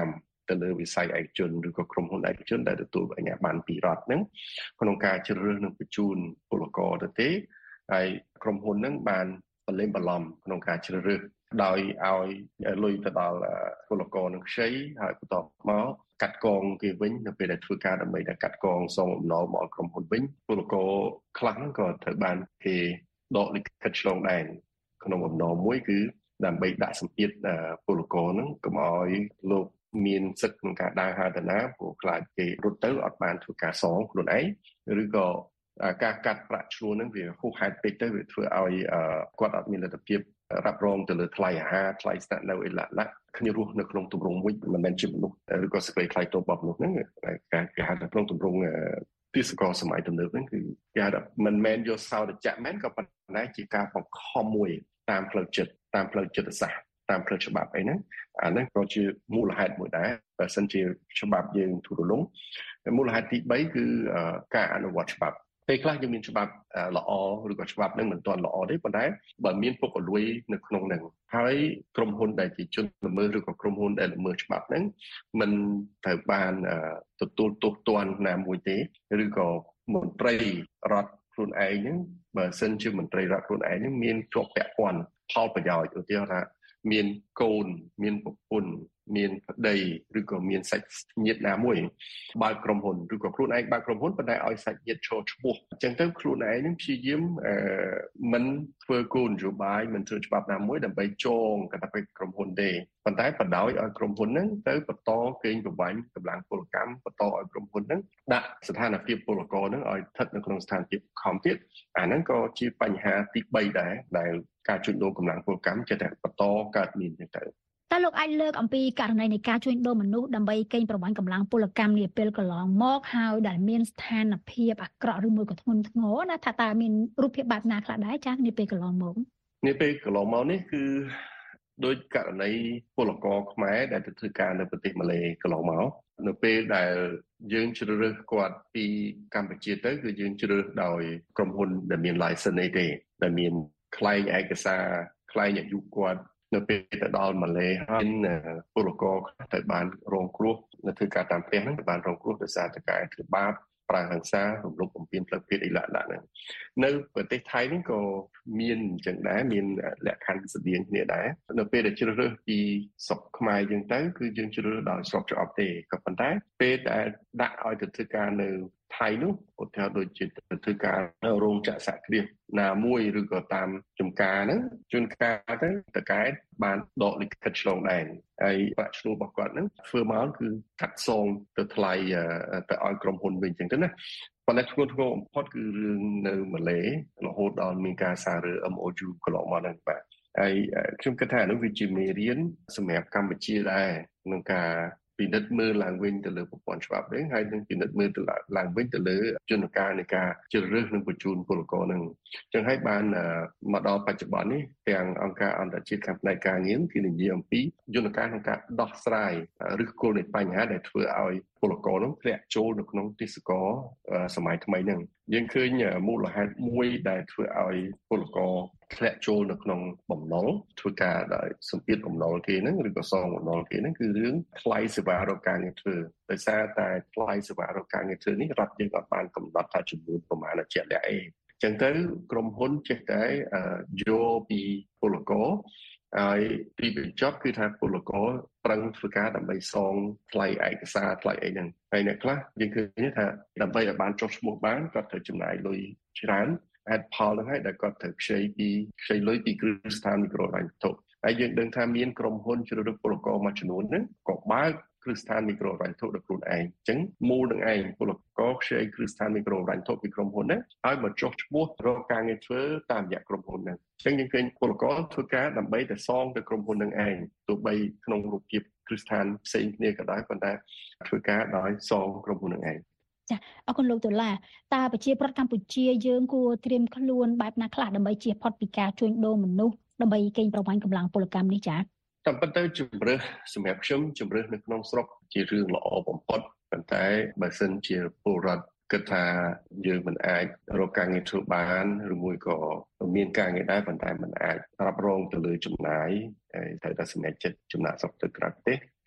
Speaker 10: ទៅលើវិស័យឯកជនឬក៏ក្រុមហ៊ុនឯកជនដែលទទួលអាជ្ញាប័ណ្ណពីរដ្ឋហ្នឹងក្នុងការជ្រើសរើសនិងបញ្ជូនពលករទៅទេហើយក្រុមហ៊ុនហ្នឹងបានបលែងបន្លំក្នុងការជ្រើសរើសដោយឲ្យលុយទៅដល់ពលករនឹងខ្ចីហើយបន្តមកកាត់កងគេវិញនៅពេលដែលធ្វើការដើម្បីតែកាត់កងសងអំណុលមកក្រុមហ៊ុនវិញពលករខ្លះហ្នឹងក៏ត្រូវបានគេដកលិខិតឆ្លងដែនក្នុងអំណុលមួយគឺដើម្បីដាក់សម្ពាធពលករហ្នឹងកុំឲ្យលោកមានសិទ្ធិក្នុងការដើរហើរទៅណាព្រោះខ្លាចគេរត់ទៅអត់បានធ្វើការសងខ្លួនឯងឬក៏ការកាត់ប្រាក់ឈ្នួលហ្នឹងវាហួសហេតុពេកទៅវាធ្វើឲ្យគាត់អត់មានលទ្ធភាពរ៉ាប់រងទៅលើថ្លៃអាហារថ្លៃស្នាក់នៅអីឡាគ្នារស់នៅក្នុងទម្រង់មួយមិនមែនជាមនុស្សឬក៏សេចក្តីថ្លៃទោសរបស់មនុស្សហ្នឹងការគេហៅថាក្នុងទម្រង់ទេសកលសម័យទំនើបហ្នឹងគឺគេហៅថាមិនមែនយកសោតចៈមែនក៏ប៉ុន្តែជាការបង្ខំមួយតាមផ្លូវចិត្តតាមផ្លូវចិត្តសាស្ត្រតាមផ្លូវច្បាប់អីហ្នឹងអាហ្នឹងក៏ជាមូលហេតុមួយដែរបើសិនជាច្បាប់យើងទូរលំមូលហេតុទី3គឺការអនុវត្តច្បាប់ពេលខ្លះយើងមានច្បាប់ល្អឬក៏ច្បាប់ហ្នឹងមិនទាន់ល្អទេប៉ុន្តែបើមានពុករលួយនៅក្នុងហ្នឹងហើយក្រុមហ៊ុនដែលជាជនល្មើសឬក៏ក្រុមហ៊ុនដែលល្មើសច្បាប់ហ្នឹងមិនត្រូវបានទទួលទោសទណ្ឌណាមួយទេឬក៏មន្ត្រីរដ្ឋខ្លួនឯងហ្នឹងបើសិនជាមន្ត្រីរដ្ឋខ្លួនឯងហ្នឹងមានជាប់ពាក់ព័ន្ធផលប្រយោជន៍ឧទាហរណ៍ថាមានកូនមានប្រពន្ធមានប្តីឬក៏មានសាច់ញាតិណាមួយបើក្រុមហ៊ុនឬក៏ខ្លួនឯងបើក្រុមហ៊ុនប៉ុន្តែឲ្យសាច់ញាតិចូលឈ្មោះអញ្ចឹងទៅខ្លួនឯងនឹងព្យាយាមមិនធ្វើគោលនយោបាយមិនធ្វើច្បាប់ណាមួយដើម្បីចងកាតព្វកិច្ចក្រុមហ៊ុនទេប៉ុន្តែបដ ாய் ឲ្យក្រុមហ៊ុនហ្នឹងទៅបន្តកេងប្រវ័ញ្ចកម្លាំងពលកម្មបន្តឲ្យក្រុមហ៊ុនហ្នឹងដាក់ស្ថានភាពពលករហ្នឹងឲ្យស្ថិតនៅក្នុងស្ថានភាពខំទៀតអាហ្នឹងក៏ជាបញ្ហាទី3ដែរដែលការជួញដូរកម្លាំងពលកម្មចេះតែបន្តកើតមានទៅ
Speaker 11: តើលោកអាចលើកអំពីករណីនៃការជួញដូរមនុស្សដើម្បីកេងប្រវ័ញ្ចកម្លាំងពលកម្មនាពេលកន្លងមកហើយដែលមានស្ថានភាពអាក្រក់ឬមួយក៏ធ្ងន់ធ្ងរណាថាតើមានរូបភាពបែបណាខ្លះដែរចា៎នាពេលកន្លងមក
Speaker 10: នេះគឺដោយករណីពលករខ្មែរដែលទៅធ្វើការនៅប្រទេសម៉ាឡេកន្លងមកនៅពេលដែលយើងជ្រើសរើសគាត់ពីកម្ពុជាទៅគឺយើងជ្រើសរើសដោយក្រុមហ៊ុនដែលមាន license ទេដែលមានខ្លែងឯកសារខ្លែងអាយុគាត់នៅពេលទៅដល់ម៉ាឡេហើយពលករទៅបានរងគ្រោះនៅធ្វើការតាមផ្ទះហ្នឹងទៅបានរងគ្រោះដោយសារតែការធ្វើបាបប្រើហិង្សាររំលោភបំពានផ្លូវភេទអីហ្នឹងនៅប្រទេសថៃនេះក៏មានអញ្ចឹងដែរមានលក្ខខណ្ឌស្តៀងគ្នាដែរនៅពេលដែលជ្រើសរើសពីស្រុកខ្មែរយើងទៅគឺយើងជ្រើសរើសដោយស្រុកច្រកទេក៏ប៉ុន្តែពេលដែលដាក់ឲ្យទៅធ្វើការនៅថៃនោះឧទាហរណ៍ដូចជាទៅធ្វើការរោងចក្រសហគ្រាសណាមួយឬក៏តាមចំការហ្នឹងជួនកាលទៅតកែបានដកលិខិតឆ្លងដែនហើយប្រាក់ឈ្នួលរបស់គាត់ហ្នឹងធ្វើមកគឺកាត់សងទៅថ្លៃទៅឲ្យក្រុមហ៊ុនវិញអញ្ចឹងទៅណាប៉ុន្តែធ្ងន់ធ្ងរបំផុតគឺរឿងនៅម៉ាឡេរហូតដល់មានការសាររើ MOU កន្លងមកហ្នឹងបាទហើយខ្ញុំគិតថានោះវាជាមេរៀនសម្រាប់កម្ពុជាដែរក្នុងការពិនិត្យមើលឡើងវិញទៅលើប្រព័ន្ធច្បាប់វិញហើយនឹងពិនិត្យមើលទៅឡើងវិញទៅលើយន្តការនៃការជ្រើសរើសនិងបញ្ជូនពលករនឹងអញ្ចឹងហើយបានមកដល់បច្ចុប្បន្ននេះទាំងអង្គការអន្តរជាតិខាងផ្នែកការងារគឺនិយាយអំពីយន្តការក្នុងការដោះស្រាយឬគល់នៃបញ្ហាដែលធ្វើឲ្យពលករនឹងធ្លាក់ចូលនៅក្នុងទេសកលសម័យថ្មីហ្នឹងយើងឃើញមូលហេតុមួយដែលធ្វើឲ្យពលករធ្លាក់ចូលនៅក្នុងបំណុលធ្វើការដោយសម្ពាធបំណុលគេហ្នឹងឬក៏សងបំណុលគេហ្នឹងគឺរឿងថ្លៃសេវារកការងារធ្វើដោយសារតែថ្លៃសេវារកការងារធ្វើនេះរដ្ឋយើងអត់បានកំណត់ថាចំនួនប្រមាណជាក់លាក់អីចឹងទៅក្រុមហ៊ុនចេះតែយកពីពលករហើយទីបញ្ចប់គឺថាពលករប្រឹងធ្វើការដើម្បីសងថ្លៃឯកសារថ្លៃអីហ្នឹងហើយអ្នកខ្លះយើងឃើញថាដើម្បីឲ្យបានចុះឈ្មោះបានគាត់ត្រូវចំណាយលុយច្រើនហេតុផលហ្នឹងហើយដែលគាត់ត្រូវខ្ចីលុយពីគ្រឹះស្ថានមីក្រូហិរញ្ញវត្ថុហើយយើងដឹងថាមានក្រុមហ៊ុនជ្រើសរើសពលករមួយចំនួនហ្នឹងក៏បើកគ្រឹះស្ថានមីក្រូហិរញ្ញវត្ថុដល់ខ្លួនឯងអញ្ចឹងមូលនឹងឯងពលករខ្ចីគ្រឹះស្ថានមីក្រូហិរញ្ញវត្ថុពីក្រុមហ៊ុនហ្នឹងឲ្យមកចុះឈ្មោះរកការងារធ្វើតាមរយៈក្រុមហ៊ុនហ្នឹងអញ្ចឹងយើងឃើញពលករធ្វើការដើម្បីតែសងទៅក្រុមហ៊ុនហ្នឹងឯងទោះបីក្នុងរូបភាពគ្រឹះស្ថានផ្សេងគ្នាក៏ដោយប៉ុន្តែធ្វើការដោយសងក្រុមហ៊ុនហ្នឹងឯង
Speaker 11: ចាអរគុណលោកដុល្លារតើប្រជាប្រដ្ឋកម្ពុជាយើងគួរត្រៀមខ្លួនបែបណាខ្លះដើម្បីជៀសផុតពីការជួញដូរមនុស្សដើម្បីកេងប្រវ័ញ្ចកម្លាំងពលកម្មនេះចា
Speaker 10: តាមពិតទៅជំរើសសម្រាប់ខ្ញុំជំរើសនៅក្នុងស្រុកជារឿងល្អបំផុតប៉ុន្តែបើសិនជាពលរដ្ឋគិតថាយើងមិនអាចរកការងារធ្វើបានឬមួយក៏មានការងារដែរប៉ុន្តែមិនអាចរ៉ាប់រងទៅលើចំណាយហើយត្រូវតែសម្រេចចិត្តចំណាក់ស្រុកទៅក្រៅប្រទេស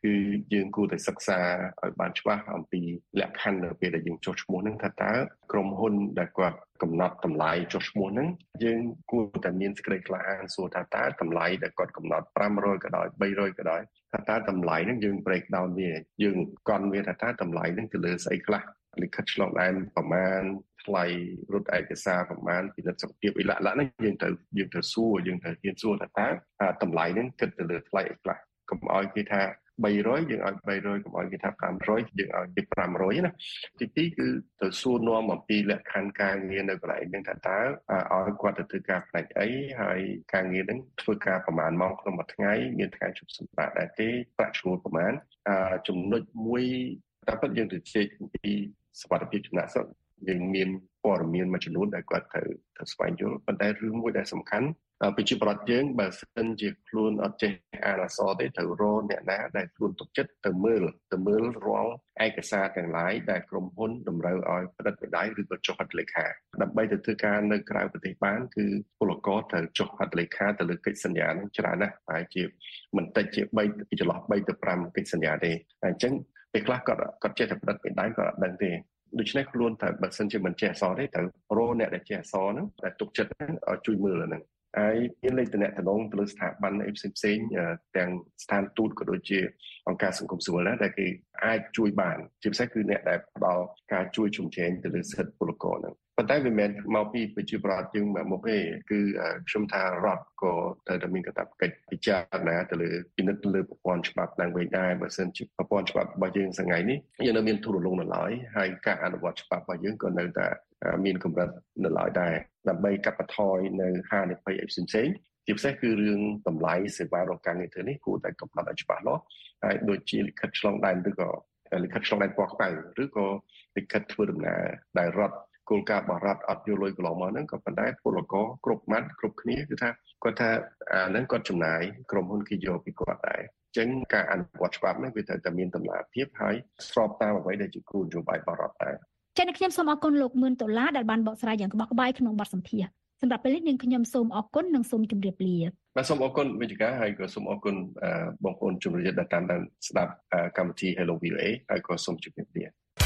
Speaker 10: គឺយើងគួរតែសិក្សាឲ្យបានច្បាស់អំពីលក្ខខណ្ឌនៅពេលដែលយើងចុះឈ្មោះហ្នឹងថាតើក្រុមហ៊ុនដែលគាត់កំណត់តម្លៃចុះឈ្មោះហ្នឹងយើងគួរតែមានសេចក្តីក្លាហានសួរថាតើតម្លៃដែលគាត់កំណត់500ក៏ដោយ300ក៏ដោយថាតើតម្លៃហ្នឹងយើង break down វាយើងកន់វាថាតើតម្លៃហ្នឹងទៅលើស្អីខ្លះលិខិតឆ្លងដែនប្រមាណថ្លៃរត់ឯកសារប្រមាណពិនិត្យសុខភាពអីឡាក់ហ្នឹងយើងត្រូវសួរយើងត្រូវហ៊ានសួរថាតើតម្លៃហ្នឹងគិតទៅលើថ្លៃអីខ្លះកុំឲ្យគេថា300យើងឲ្យ300កុំឲ្យគេថា500យើងឲ្យគេ500ណាទី2គឺទៅសួរនាំអំពីលក្ខខណ្ឌការងារនៅកន្លែងហ្នឹងថាតើឲ្យគាត់ទៅធ្វើការផ្នែកអីហើយការងារហ្នឹងធ្វើការប្រមាណម៉ោងក្នុងមួយថ្ងៃមានថ្ងៃជប់សម្រាប់ដែរទេប្រាក់ឈ្នួលប្រមាណចំណុចមួយតែពិតយើងទៅជែកពីសុខភាពចំណាក់ស្រុកយើងមានព័ត៌មានមួយចំនួនដែលគាត់ត្រូវស្វែងយល់ប៉ុន្តែរឿងមួយដែលសំខាន់ប្រជាប្រដ្ឋយើងបើសិនជាខ្លួនអត់ចេះអានអក្សរទេត្រូវរកអ្នកណាដែលខ្លួនទុកចិត្តទៅមើលរាល់ឯកសារទាំងឡាយដែលក្រុមហ៊ុនតម្រូវឲ្យផ្តិតផ្តាយឬក៏ចុះហត្ថលេខាដើម្បីទៅធ្វើការនៅក្រៅប្រទេសបានគឺពលករត្រូវចុះហត្ថលេខាទៅលើកិច្ចសន្យានឹងច្រើនណាស់ហើយជាមិនតិចជា3ពីចន្លោះ3ទៅ5កិច្ចសន្យាទេអញ្ចឹងពេលខ្លះគាត់ចេះតែផ្តិតផ្តាយគាត់អត់ដឹងទេដូច្នេះខ្លួនតែបើសិនជាមិនចេះអក្សរទេត្រូវរកអ្នកដែលចេះអក្សរហ្នឹងដែលទុកចិត្តហ្នឹងឲ្យជួយមើលហ្នឹងហើយមានលេខតំណែងទៅលើស្ថាប័នអីផ្សេងៗទាំងស្ថានទូតក៏ដូចជាអង្គការសង្គមស៊ីវិលដែរដែលគេអាចជួយបានជាពិសេសគឺអ្នកដែលផ្ដល់ការជួយជំរុញទៅលើសិទ្ធិពលករហ្នឹងប៉ុន្តែវាមិនមកពីប្រជាប្រដ្ឋយើងមកទេគឺខ្ញុំថារដ្ឋក៏ត្រូវតែមានកាតព្វកិច្ចពិចារណាទៅលើពិនិត្យលើប្រព័ន្ធច្បាប់ឡើងវិញដែរបើសិនជាប្រព័ន្ធច្បាប់របស់យើងថ្ងៃនេះយើងនៅមានទូរលងនៅឡើយហើយការអនុវត្តច្បាប់របស់យើងក៏នៅតែមានកម្រិតនៅឡើយដែរដើម្បីកាត់បន្ថយនៅហានិភ័យផ្សេងៗជាពិសេសគឺរឿងតម្លៃសេវារកការងារធ្វើនេះគួរតែកំណត់ឲ្យច្បាស់លាស់ហើយដូចជាលិខិតឆ្លងដែនឬក៏លិខិតឆ្លងដែនពណ៌ខ្មៅឬក៏លិខិតធ្វើដំណើរដែលរដ្ឋគោលការណ៍របស់រដ្ឋអត់យកលុយកន្លងមកហ្នឹងក៏ប៉ុន្តែពលករគ្រប់ម៉ាត់គ្រប់គ្នាគឺថាគាត់ថាអាហ្នឹងគាត់ចំណាយក្រុមហ៊ុនគេយកពីគាត់ដែរអញ្ចឹងការអនុវត្តច្បាប់នេះវាត្រូវតែមានតម្លាភាពហើយស្របតាមអ្វីដែលជាគោលនយោបាយរបស់រដ្ឋដែរ
Speaker 11: ចា៎ខ្ញុំសូមអរគុណលោកមឿនដុល្លារដែលបានបកស្រាយយ៉ាងក្បោះក្បាយក្នុងបទសម្ភាសន៍សម្រាប់ពេលនេះនាងខ្ញុំសូមអរគុណនិងសូមជម្រាបលា
Speaker 10: បាទសូមអរគុណវិជ្ជការហើយក៏សូមអរគុណបងប្អូនជំរាបដែលតាមដានស្ដាប់កម្មវិធី Hello VOA ហើយក៏សូមជម្រាបលា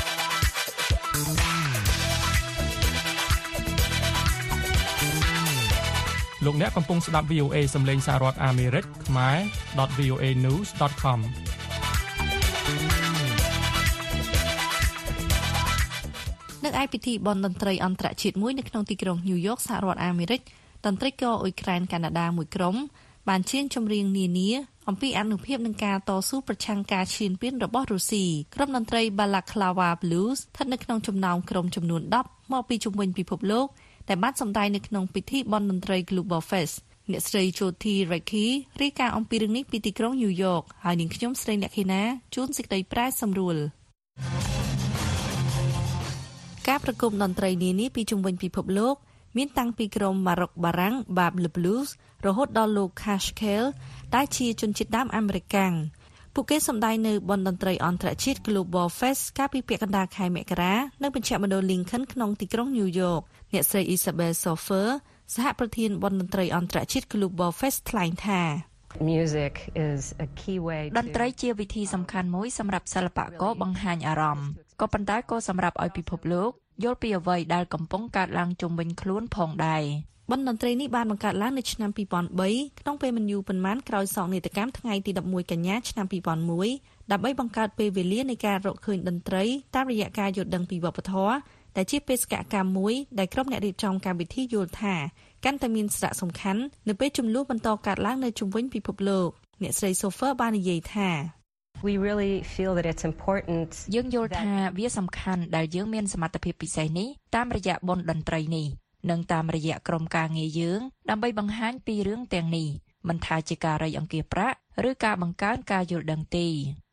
Speaker 12: លោកអ្នកកំពុងស្ដាប់ VOA សំឡេងសហរដ្ឋអាមេរិកខ្មែរ .voanews.com
Speaker 3: នៅឯពិធីបុណ្យតន្ត្រីអន្តរជាតិមួយនៅក្នុងទីក្រុងញូវយ៉កសហរដ្ឋអាមេរិកតន្ត្រីករអ៊ុយក្រែនកាណាដាមួយក្រុមបានច្រៀងចម្រៀងនានាអំពីអនុភាពនឹងការតស៊ូប្រឆាំងការឈានពានរបស់រុស្ស៊ីក្រុមតន្ត្រី Balaklava Blues ស្ថិតនៅក្នុងចំណោមក្រុមចំនួន10មកពីជុំវិញពិភពលោកដែលបានសម្ដែងនៅក្នុងពិធីបុណ្យតន្ត្រី Global Fest អ្នកស្រី Jyoti Rekhi រាយការណ៍អំពីរឿងនេះពីទីក្រុងញូវយ៉កហើយនាងខ្ញុំស្រីអ្នកខេណាជួនសេចក្តីប្រែសម្រួលការប្រគំតន្ត្រីនានាពីជុំវិញពិភពលោកមានតាំងពីក្រុម Maroc Barang Bab Le Blues រហូតដល់លោក Cash Kell ដែលជាជនជាតិដើមអាមេរិកាំងពួកគេសម្ដែងនៅបុណ្យតន្ត្រីអន្តរជាតិ Global Fest កាលពីពាក់កណ្ដាលខែមករានៅមជ្ឈមណ្ឌល Lincoln ក្នុងទីក្រុងញូវយ៉កអ្នកស្រី Isabel Sofer សហប្រធានបុណ្យតន្ត្រីអន្តរជាតិ Global Fest ថ្លែងថាតន្ត្រីជាវិធីសំខាន់មួយសម្រាប់សិល្បករបង្ហាញអារម្មណ៍ក៏ប៉ុន្តែក៏សម្រាប់ឲ្យពិភពលោកយល់ពីអ្វីដែលកំពុងកើតឡើងជុំវិញខ្លួនផងដែរបុណ្យតន្ត្រីនេះបានបង្កើតឡើងនៅឆ្នាំ2003ក្នុងពេលមិនយូរប៉ុន្មានក្រោយសោកនាដកម្មថ្ងៃទី11កញ្ញាឆ្នាំ2001ដើម្បីបង្កើតពេលវេលានៃការរកឃើញតន្ត្រីតាមរយៈការយល់ដឹងពីវប្បធម៌ដែលជាបេសកកម្មមួយដែលក្រុមអ្នករៀបចំកម្មវិធីយល់ថាកាន់តែមានសារៈសំខាន់នៅពេលចំនួនបន្តកើតឡើងនៅជុំវិញពិភពលោកអ្នកស្រី Sofer បាននិយាយថាយើងយល់ថាវាសំខាន់ដែលយើងមានសមត្ថភាពពិសេសនេះតាមរយៈបុណ្យតន្ត្រីនេះនិងតាមរយៈក្រុមការងារយើងដើម្បីបង្ហាញពីរឿងទាំងនេះមិនថាជាការរៃអង្គាសប្រាក់ឬការបង្កើនការយល់ដឹងទេ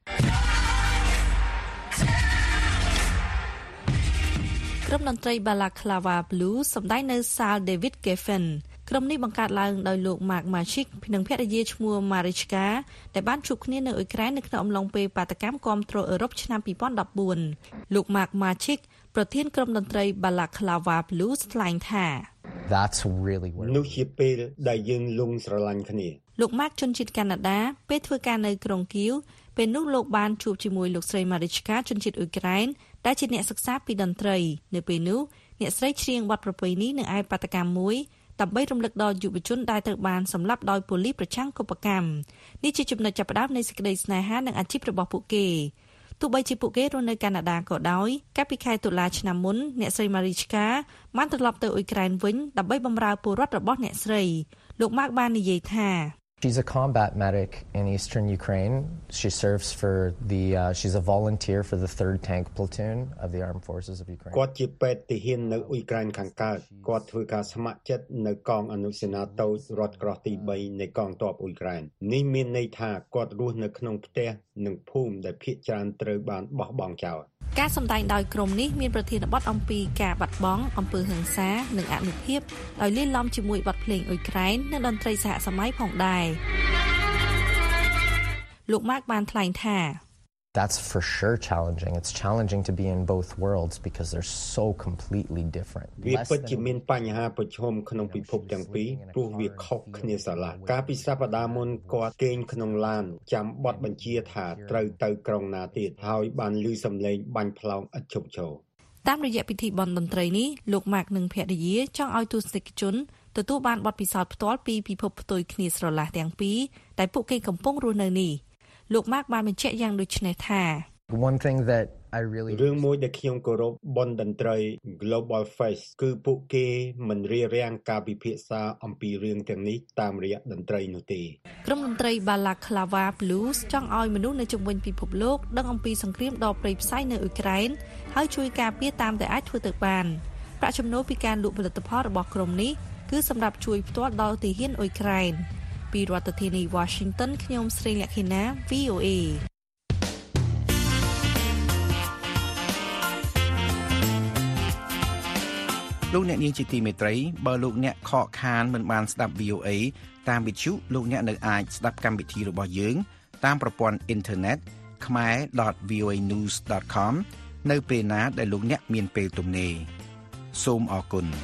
Speaker 3: ក្រុមតន្ត្រី Balaklava Blues សម្ដែងនៅសាល David Geffen ក្រុមនេះបង្កើតឡើងដោយលោក Mark Magic និងភរិយាឈ្មោះ Marichka ដែលបានជួបគ្នានៅអ៊ុយក្រែននៅក្នុងអំឡុងពេលបាតុកម្មគាំទ្រអឺរ៉ុបឆ្នាំ2014លោក Mark Magic ប្រធានក្រុមតន្ត្រី Balaklava Blues ថ្លែងថា
Speaker 9: នោះជាពេលដែលយើងលងស្រឡាញ់គ្នា
Speaker 3: លោក Mark ជនជាតិកាណាដាពេលធ្វើការនៅក្រុងគៀវពេលនោះលោកបានជួបជាមួយលោកស្រី Marichka ជនជាតិអ៊ុយក្រែនដែលជាអ្នកសិក្សាពីតន្ត្រីនៅពេលនោះអ្នកស្រីច្រៀងបទប្រពៃណីនៅឯបាតកម្មមួយដើម្បីរំលឹកដល់យុវជនដែលត្រូវបានសម្លាប់ដោយប៉ូលីសប្រឆាំងកុបកម្មនេះជាចំណុចចាប់ផ្ដើមនៃសេចក្តីស្នេហានិងអាជីពរបស់ពួកគេទោះបីជាពួកគេរស់នៅកាណាដាក៏ដោយកាលពីខែតុលាឆ្នាំមុនអ្នកស្រី Marichka បានត្រឡប់ទៅអ៊ុយក្រែនវិញដើម្បីបម្រើពលរដ្ឋរបស់អ្នកស្រីលោក Mark បាននិយាយថា
Speaker 13: She's a combat medic in eastern Ukraine. She serves for she's a volunteer for the 3rd Tank Platoon of the Armed Forces of Ukraine.
Speaker 9: គាត់ជាពេទ្យទាហាននៅអ៊ុយក្រែនខាងកើតគាត់ធ្វើការស្ម័គ្រចិត្តនៅកងអនុសេនាតូចរដ្ឋក្រោះទី3នៃកងទ័ពអ៊ុយក្រែននេះមានន័យថាគាត់រស់នៅក្នុងផ្ទះនិងភូមិដែលភាគច្រើនត្រូវបានបោះបង់ចោល
Speaker 3: ការសម្ដែងដោយក្រុមនេះមានប្រធានបទអំពីការបាត់បង់អំពើហិង្សានិងអនុភាពដោយលាយឡំជាមួយបទភ្លេងអ៊ុយក្រែននិងតន្ត្រីសហសម័យផងដែរលោក Mark បានថ្លែងថា
Speaker 13: That's for sure challenging. It's challenging to be in both worlds because they're so completely different.
Speaker 9: វាពិតជាមានបញ្ហាប្រឈមក្នុងពិភពទាំងពីរព្រោះវាខុសគ្នាស្រឡះកាលពីសប្តាហ៍មុនគាត់គេងក្នុងឡានចាំបទបញ្ជាថាត្រូវទៅក្រុងណាទៀតហើយបានឮសំឡេងបាញ់ផ្លោងឥតឈប់ឈរ
Speaker 3: តាមរយៈពិធីបុណ្យតន្ត្រីនេះលោក Mark និងភរិយាចង់ឲ្យទស្សនិកជនទទួលបានបទពិសោធន៍ផ្ទាល់ពីពិភពផ្ទុយគ្នាស្រឡះទាំងពីរដែលពួកគេកំពុងរស់នៅនេះលោក Mark បានបញ្ជាក់យ៉ាងដូចនេះថា
Speaker 13: One thing that I really
Speaker 9: រឿងមួយដែលខ្ញុំគោរពបុណ្យតន្ត្រី Global Fest គឺពួកគេមិនរារាំងការពិភាក្សាអំពីរឿងទាំងនេះតាមរយៈតន្ត្រីនោះទេ
Speaker 3: ក្រុមតន្ត្រី Balaklava Blues ចង់ឲ្យមនុស្សនៅជុំវិញពិភពលោកដឹងអំពីសង្គ្រាមដ៏ព្រៃផ្សៃនៅអ៊ុយក្រែនហើយជួយការពារតាមតែអាចធ្វើទៅបានប្រាក់ចំណូលពីការលក់ផលិតផលរបស់ក្រុមនេះគឺសម្រាប់ជួយផ្ទាល់ដល់ទាហានអ៊ុយក្រែនពីរដ្ឋធានី Washington ខ្ញុំស្រីលក្ខិណា VOA
Speaker 14: លោកអ្នកនាងជាទីមេត្រីបើលោកអ្នកខកខានមិនបានស្ដាប់ VOA តាមវិទ្យុលោកអ្នកនៅអាចស្ដាប់កម្មវិធីរបស់យើងតាមប្រព័ន្ធអ៊ីនធឺណិត khmer.voanews.com នៅពេលណាដែលលោកអ្នកមានពេលទំនេរសូមអរគុណ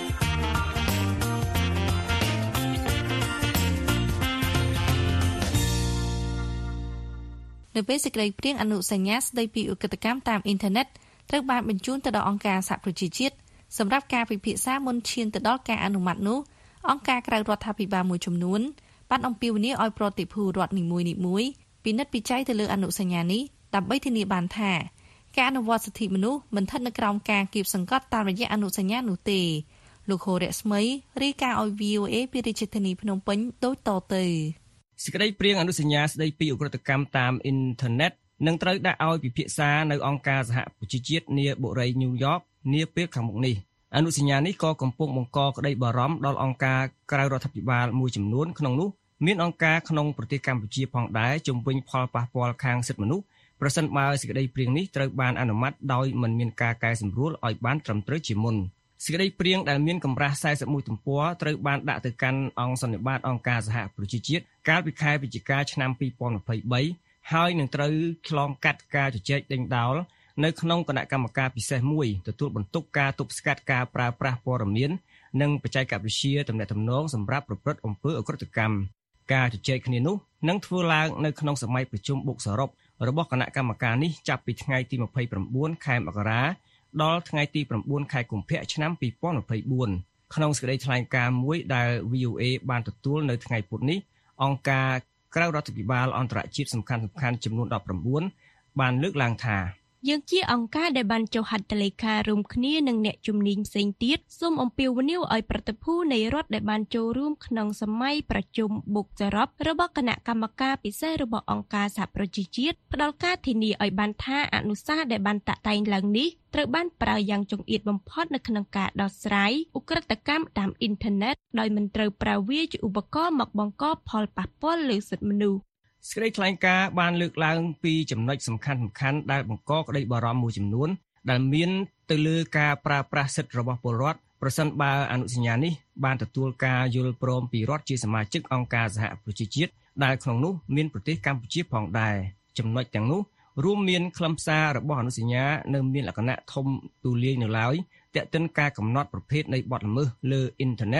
Speaker 3: នៅពេលសេចក្តីព្រាងអនុសញ្ញាស្តីពីឧក្រិដ្ឋកម្មតាមអ៊ីនធឺណិតត្រូវបានបញ្ជូនទៅដល់អង្គការសហប្រជាជាតិសម្រាប់ការពិភាក្សាមុនឈានទៅដល់ការអនុម័តនោះអង្គការក្រៅរដ្ឋាភិបាលមួយចំនួនបានអំពាវនាវឲ្យប្រតិភូរដ្ឋនីមួយៗពិនិត្យពិច័យទៅលើអនុសញ្ញានេះដើម្បីធានាបានថាការអនុវត្តសិទ្ធិមនុស្សមិនស្ថិតនៅក្រោមការគៀបសង្កត់តាមរយៈអនុសញ្ញានោះទេលោកហូរ៉ាស្មីរាយការណ៍ឲ្យ VOA ពីរាជធានីភ្នំពេញដូចតទៅ
Speaker 15: សេចក្តីព្រាងអនុសញ្ញាស្តីពីឧក្រិដ្ឋកម្មតាមអ៊ីនធឺណិតនឹងត្រូវដាក់ឲ្យពិភាក្សានៅអង្គការសហប្រជាជាតិនាបុរីញូវយ៉កនាពេលខាងមុខនេះអនុសញ្ញានេះក៏កំពុងបង្កក្តីបារម្ភដល់អង្គការក្រៅរដ្ឋាភិបាលមួយចំនួនក្នុងនោះមានអង្គការក្នុងប្រទេសកម្ពុជាផងដែរជំវិញផលប៉ះពាល់ខាងសិទ្ធិមនុស្សប្រសិនបើសេចក្តីព្រាងនេះត្រូវបានអនុម័តដោយមិនមានការកែសម្រួលឲ្យបានត្រឹមត្រូវជាមុនសេចក្តីព្រាងដែលមានកម្រាស់41ទំព័រត្រូវបានដាក់ទៅកាន់អង្គសន្និបាតអង្គការសហប្រជាជាតិកាលពីខែវិច្ឆិកាឆ្នាំ2023ហើយនឹងត្រូវឆ្លងកាត់ការជជែកដេញដោលនៅក្នុងគណៈកម្មការពិសេសមួយទទួលបន្ទុកការទប់ស្កាត់ការប្រើប្រាស់ព័ត៌មាននិងបច្ចេកវិទ្យាទំនាក់ទំនងសម្រាប់ប្រព្រឹត្តអំពើអក្រិតកម្មការជជែកគ្នានោះនឹងធ្វើឡើងនៅក្នុងសម័យប្រជុំបុកសរុបរបស់គណៈកម្មការនេះចាប់ពីថ្ងៃទី29ខែមករាដល់ថ្ងៃទី9ខែកុម្ភៈឆ្នាំ2024ក្នុងសេចក្តីថ្លែងការណ៍មួយដែល VOA បានទទួលនៅថ្ងៃពុធនេះអង្គការក្រៅរដ្ឋាភិបាលអន្តរជាតិសំខាន់ៗចំនួន19បានលើកឡើងថា
Speaker 16: យើងជាអង្គការដែលបានចុះហត្ថលេខារួមគ្នានឹងអ្នកជំនាញផ្សេងទៀតសូមអំពាវនាវឲ្យប្រតិភូនៃរដ្ឋដែលបានចូលរួមក្នុងសម័យប្រជុំបុកសរុបរបស់គណៈកម្មការពិសេសរបស់អង្គការសហប្រជាជាតិផ្ដល់ការធានាឲ្យបានថាអនុសាសន៍ដែលបានតាក់តែងឡើងនេះត្រូវបានប្រើយ៉ាងចង្អៀតបំផុតនៅក្នុងការដោះស្រាយឧក្រិដ្ឋកម្មតាមអ៊ីនធឺណិតដោយមិនត្រូវប្រើវាជាឧបករណ៍មកបង្កផលប៉ះពាល់លើសិទ្ធិមនុស្ស
Speaker 15: សេចក្តីថ្លែងការណ៍បានលើកឡើងពីចំណុចសំខាន់ៗដែលបង្កក្តីបារម្ភមួយចំនួនដែលមានទៅលើការប្រើប្រាស់សិទ្ធិរបស់ពលរដ្ឋប្រសិនបើអនុសញ្ញានេះបានទទួលការយល់ព្រមពីរដ្ឋជាសមាជិកអង្គការសហប្រជាជាតិដែលក្នុងនោះមានប្រទេសកម្ពុជាផងដែរចំណុចទាំងនោះរួមមានខ្លឹមសាររបស់អនុសញ្ញានៅមានលក្ខណៈធំទូលាយនៅឡើយទាក់ទិនការកំណត់ប្រភេទនៃបទល្មើសលើអ៊ីនធឺណិត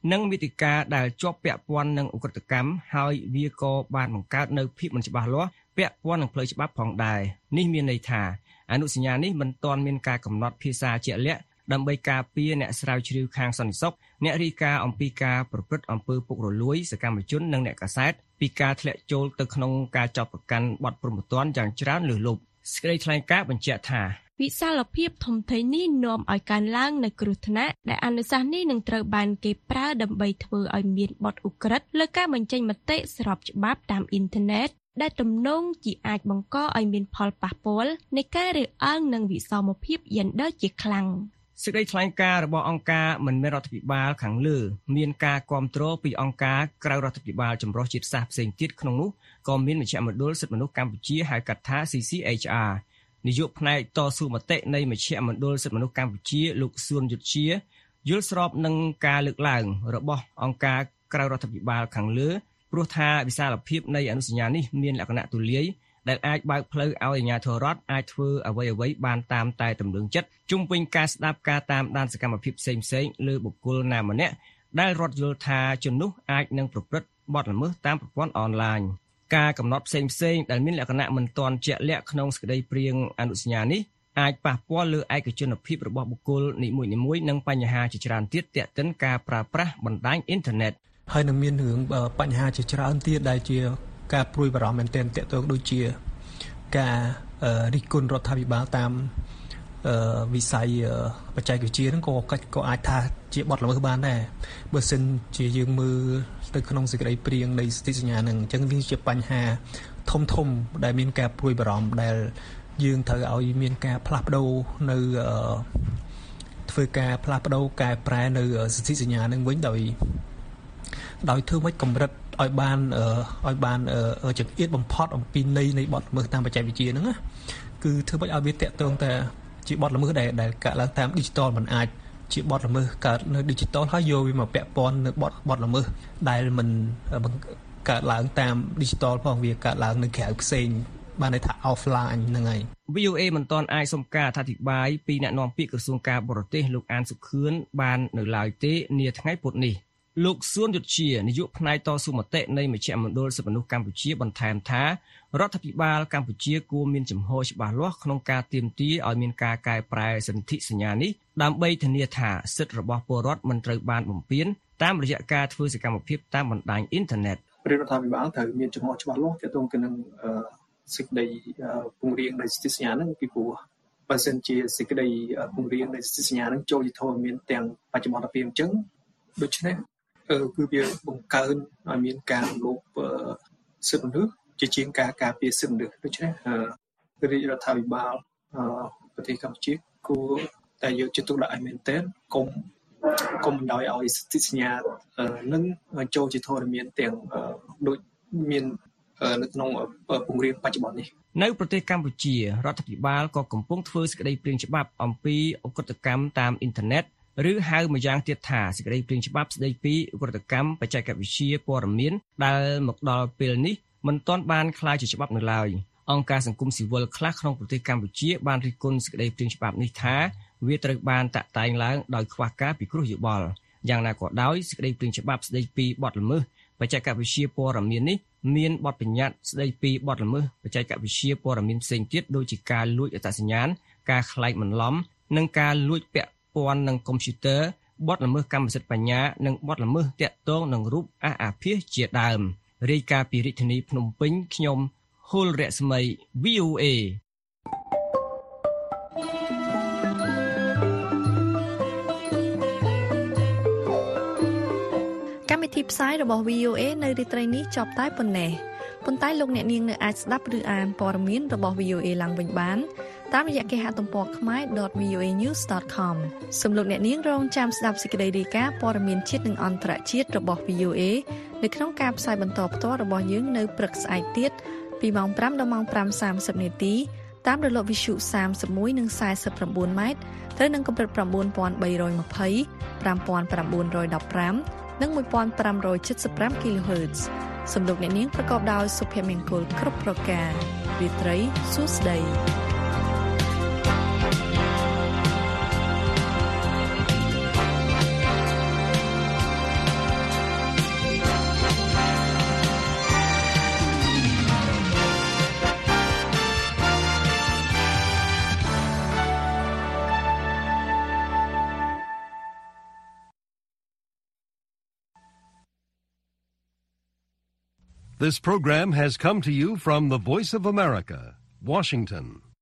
Speaker 15: និងមាតិកាដែលជាប់ពាក់ព័ន្ធនឹងឧក្រិដ្ឋកម្មហើយវាក៏បានបង្កើតនៅភាពមិនច្បាស់លាស់ពាក់ព័ន្ធនឹងផ្លូវច្បាប់ផងដែរនេះមានន័យថាអនុសញ្ញានេះមិនទាន់មានការកំណត់ភាសាជាក់លាក់ដើម្បីការពារអ្នកស្រាវជ្រាវខាងសន្តិសុខអ្នករាយការណ៍អំពីការប្រព្រឹត្តអំពើពុករលួយសកម្មជននិងអ្នកកាសែតពីការធ្លាក់ចូលទៅក្នុងការចាប់ប្រកាន់បទព្រហ្មទណ្ឌយ៉ាងច្រើនលើសលប់សេចក្តីថ្លែងការណ៍បញ្ជាក់ថា
Speaker 16: វិសាលភាពធំធេងនេះនាំឲ្យកើនឡើងនូវគ្រោះថ្នាក់ដែលអនុសាសន៍នេះនឹងត្រូវបានគេប្រើដើម្បីធ្វើឲ្យមានបទឧក្រិដ្ឋលើការបញ្ចេញមតិស្របច្បាប់តាមអ៊ីនធឺណិតដែលទំនងជាអាចបង្កឲ្យមានផលប៉ះពាល់នៃការរើសអើងនិងវិសមភាពយេនឌ័រជាខ្លាំង
Speaker 15: សេចក្តីថ្លែងការណ៍របស់អង្គការមិនមែនរដ្ឋាភិបាលខាងលើមានការគាំទ្រពីអង្គការក្រៅរដ្ឋាភិបាលចម្រុះជាតិសាសន៍ផ្សេងទៀតក្នុងនោះក៏មានមជ្ឈមណ្ឌលសិទ្ធិមនុស្សកម្ពុជាហៅកាត់ថា CCHR នាយកផ្នែកតស៊ូមតិនៃមជ្ឈមណ្ឌលសិទ្ធិមនុស្សកម្ពុជាលោកសួនយុទ្ធជាយល់ស្របនឹងការលើកឡើងរបស់អង្គការក្រៅរដ្ឋាភិបាលខាងលើព្រោះថាវិសាលភាពនៃអនុសញ្ញានេះមានលក្ខណៈទូលាយដែលអាចបើកផ្លូវឲ្យអាជ្ញាធររដ្ឋអាចធ្វើអ្វីៗបានតាមតែទំនឹងចិត្តជុំវិញការស្ដាប់ការតាមដានសកម្មភាពផ្សេងៗលើបុគ្គលណាម្នាក់ដែលរដ្ឋយល់ថាជននោះអាចនឹងប្រព្រឹត្តបទល្មើសតាមប្រព័ន្ធអនឡាញការកំណត់ផ្សេងៗដែលមានលក្ខណៈមិនទាន់ជាក់លាក់ក្នុងសេចក្តីព្រាងអនុសញ្ញានេះអាចប៉ះពាល់លើឯកជនភាពរបស់បុគ្គលនីមួយៗនិងបញ្ហាជាច្រើនទៀតទាក់ទិនការប្រើប្រាស់បណ្ដាញអ៊ីនធឺណិត
Speaker 17: ហើយនឹងមានរឿងបញ្ហាជាច្រើនទៀតដែលជាការព្រួយបារម្ភមែនទែនទាក់ទងដូចជាការរិះគន់រដ្ឋាភិបាលតាមវិស័យបច្ចេកវិទ្យាហ្នឹងក៏អាចថាជាបទល្មើសបានដែរបើសិនជាយើងមើលទៅក្នុងសេចក្តីព្រាងនៃសន្ធិសញ្ញាហ្នឹងអញ្ចឹងវាជាបញ្ហាធំដែលមានការព្រួយបារម្ភដែលយើងត្រូវឲ្យមានការផ្លាស់ប្ដូរនៅធ្វើការផ្លាស់ប្ដូរកែប្រែនៅសន្ធិសញ្ញាហ្នឹងវិញដោយធ្វើម៉េចកម្រិតឲ្យបានចង្អៀតបំផុតអំពីនៃបទល្មើសតាមបច្ចេកវិទ្យាហ្នឹងណាគឺធ្វើម៉េចឲ្យវាតាក់ទងតែជាបទល្មើសដែលកើតឡើងតាម digital មិនអាចជាបទល្មើសកើតនៅ digital ហើយយកវាមកពាក់ព័ន្ធនៅបទល្មើសដែលមិនកើតឡើងតាម digital ផងវាកើតឡើងនៅក្រៅផ្សេងបានន័យថា offline ហ្នឹងហើយ
Speaker 15: VOA មិនទាន់អាចសុំការអធិប្បាយពីអ្នកនាំពាក្យក្រសួងការបរទេសលោកអានសុខឿនបាននៅឡើយទេនាថ្ងៃពុធនេះលោកសួនយុទ្ធជានាយកផ្នែកតស៊ូមតិនៃមជ្ឈមណ្ឌលសិទ្ធិមនុស្សកម្ពុជាបន្ថែមថារដ្ឋាភិបាលកម្ពុជាគួរមានជំហរច្បាស់លាស់ក្នុងការទាមទារឲ្យមានការកែប្រែសន្ធិសញ្ញានេះដើម្បីធានាថាសិទ្ធិរបស់ពលរដ្ឋមិនត្រូវបានបំពានតាមរយៈការធ្វើសកម្មភាពតាមបណ្ដាញអ៊ីនធឺណិត
Speaker 17: រដ្ឋាភិបាលត្រូវមានជំហរច្បាស់លាស់ទាក់ទងទៅនឹងសេចក្តីពង្រៀងនៃសន្ធិសញ្ញាហ្នឹងពីព្រោះបើសិនជាសេចក្តីពង្រៀងនៃសន្ធិសញ្ញាហ្នឹងចូលជាធម៌មានទាំងបច្ចុប្បន្នភាពអញ្ចឹងដូច្នេះគឺវាបង្កើនឲ្យមានការរំលោភសិទ្ធិមនុស្សជាជាងការការពារសិទ្ធិមនុស្សដូច្នេះរាជរដ្ឋាភិបាលប្រទេសកម្ពុជាគួរតែយកចិត្តទុកដាក់ឲ្យមែនទែនកុំបណ្ដោយឲ្យសន្ធិសញ្ញានឹងចូលជាធរមានទាំងដូចមាននៅក្នុងពង្រៀងបច្ចុប្បន្ននេះ
Speaker 15: នៅប្រទេសកម្ពុជារដ្ឋាភិបាលក៏កំពុងធ្វើសេចក្តីព្រាងច្បាប់អំពីឧក្រិដ្ឋកម្មតាមអ៊ីនធឺណិតឬហៅម្យ៉ាងទៀតថាសេចក្តីព្រាងច្បាប់ស្តីពីឧក្រិដ្ឋកម្មបច្ចេកវិទ្យាព័ត៌មានដែលមកដល់ពេលនេះមិនទាន់បានក្លាយជាច្បាប់នៅឡើយអង្គការសង្គមស៊ីវិលខ្លះក្នុងប្រទេសកម្ពុជាបានរិះគន់សេចក្តីព្រាងច្បាប់នេះថាវាត្រូវបានតាក់តែងឡើងដោយខ្វះការពិគ្រោះយោបល់យ៉ាងណាក៏ដោយសេចក្តីព្រាងច្បាប់ស្តីពីបទល្មើសបច្ចេកវិទ្យាព័ត៌មាននេះមានបទបញ្ញត្តិស្តីពីបទល្មើសបច្ចេកវិទ្យាព័ត៌មានផ្សេងទៀតដូចជាការលួចអត្តសញ្ញាណការក្លែងបន្លំនិងការលួចពាក់ព័ន្ធនឹងកុំព្យូទ័របទល្មើសកម្មសិទ្ធិបញ្ញានិងបទល្មើសទាក់ទងនឹងរូបអាភាសជាដើមរាយការណ៍ពីរាជធានីភ្នំពេញខ្ញុំហុលរស្មី VOA
Speaker 3: កម្មវិធីផ្សាយរបស់ VOA នៅរាត្រីនេះចប់តែប៉ុណ្ណេះប៉ុន្តែលោកអ្នកនាងនៅអាចស្ដាប់ឬអានព័ត៌មានរបស់ VOA ឡើងវិញបានតាមរយៈគេហទំព័រ khmer.voanews.com សូមលោកអ្នកនាងរងចាំស្ដាប់សេចក្តីរាយការណ៍ព័ត៌មានជាតិនិងអន្តរជាតិរបស់ VOA នៅក្នុងការផ្សាយបន្តផ្ទាល់របស់យើងនៅព្រឹកស្អែកទៀតពីម៉ោង 5 ដល់ម៉ោង 5:30 នាទីតាមរលកវិទ្យុ31និង49ម៉ែត្រត្រូវនឹងកម្រិត 9320 5915 និង 1575 kHz សំឡេងអ្នកនាងប្រកបដោយសុភមង្គលគ្រប់ប្រការរាត្រីសួស្តី
Speaker 1: This program has come to you from the Voice of America, Washington.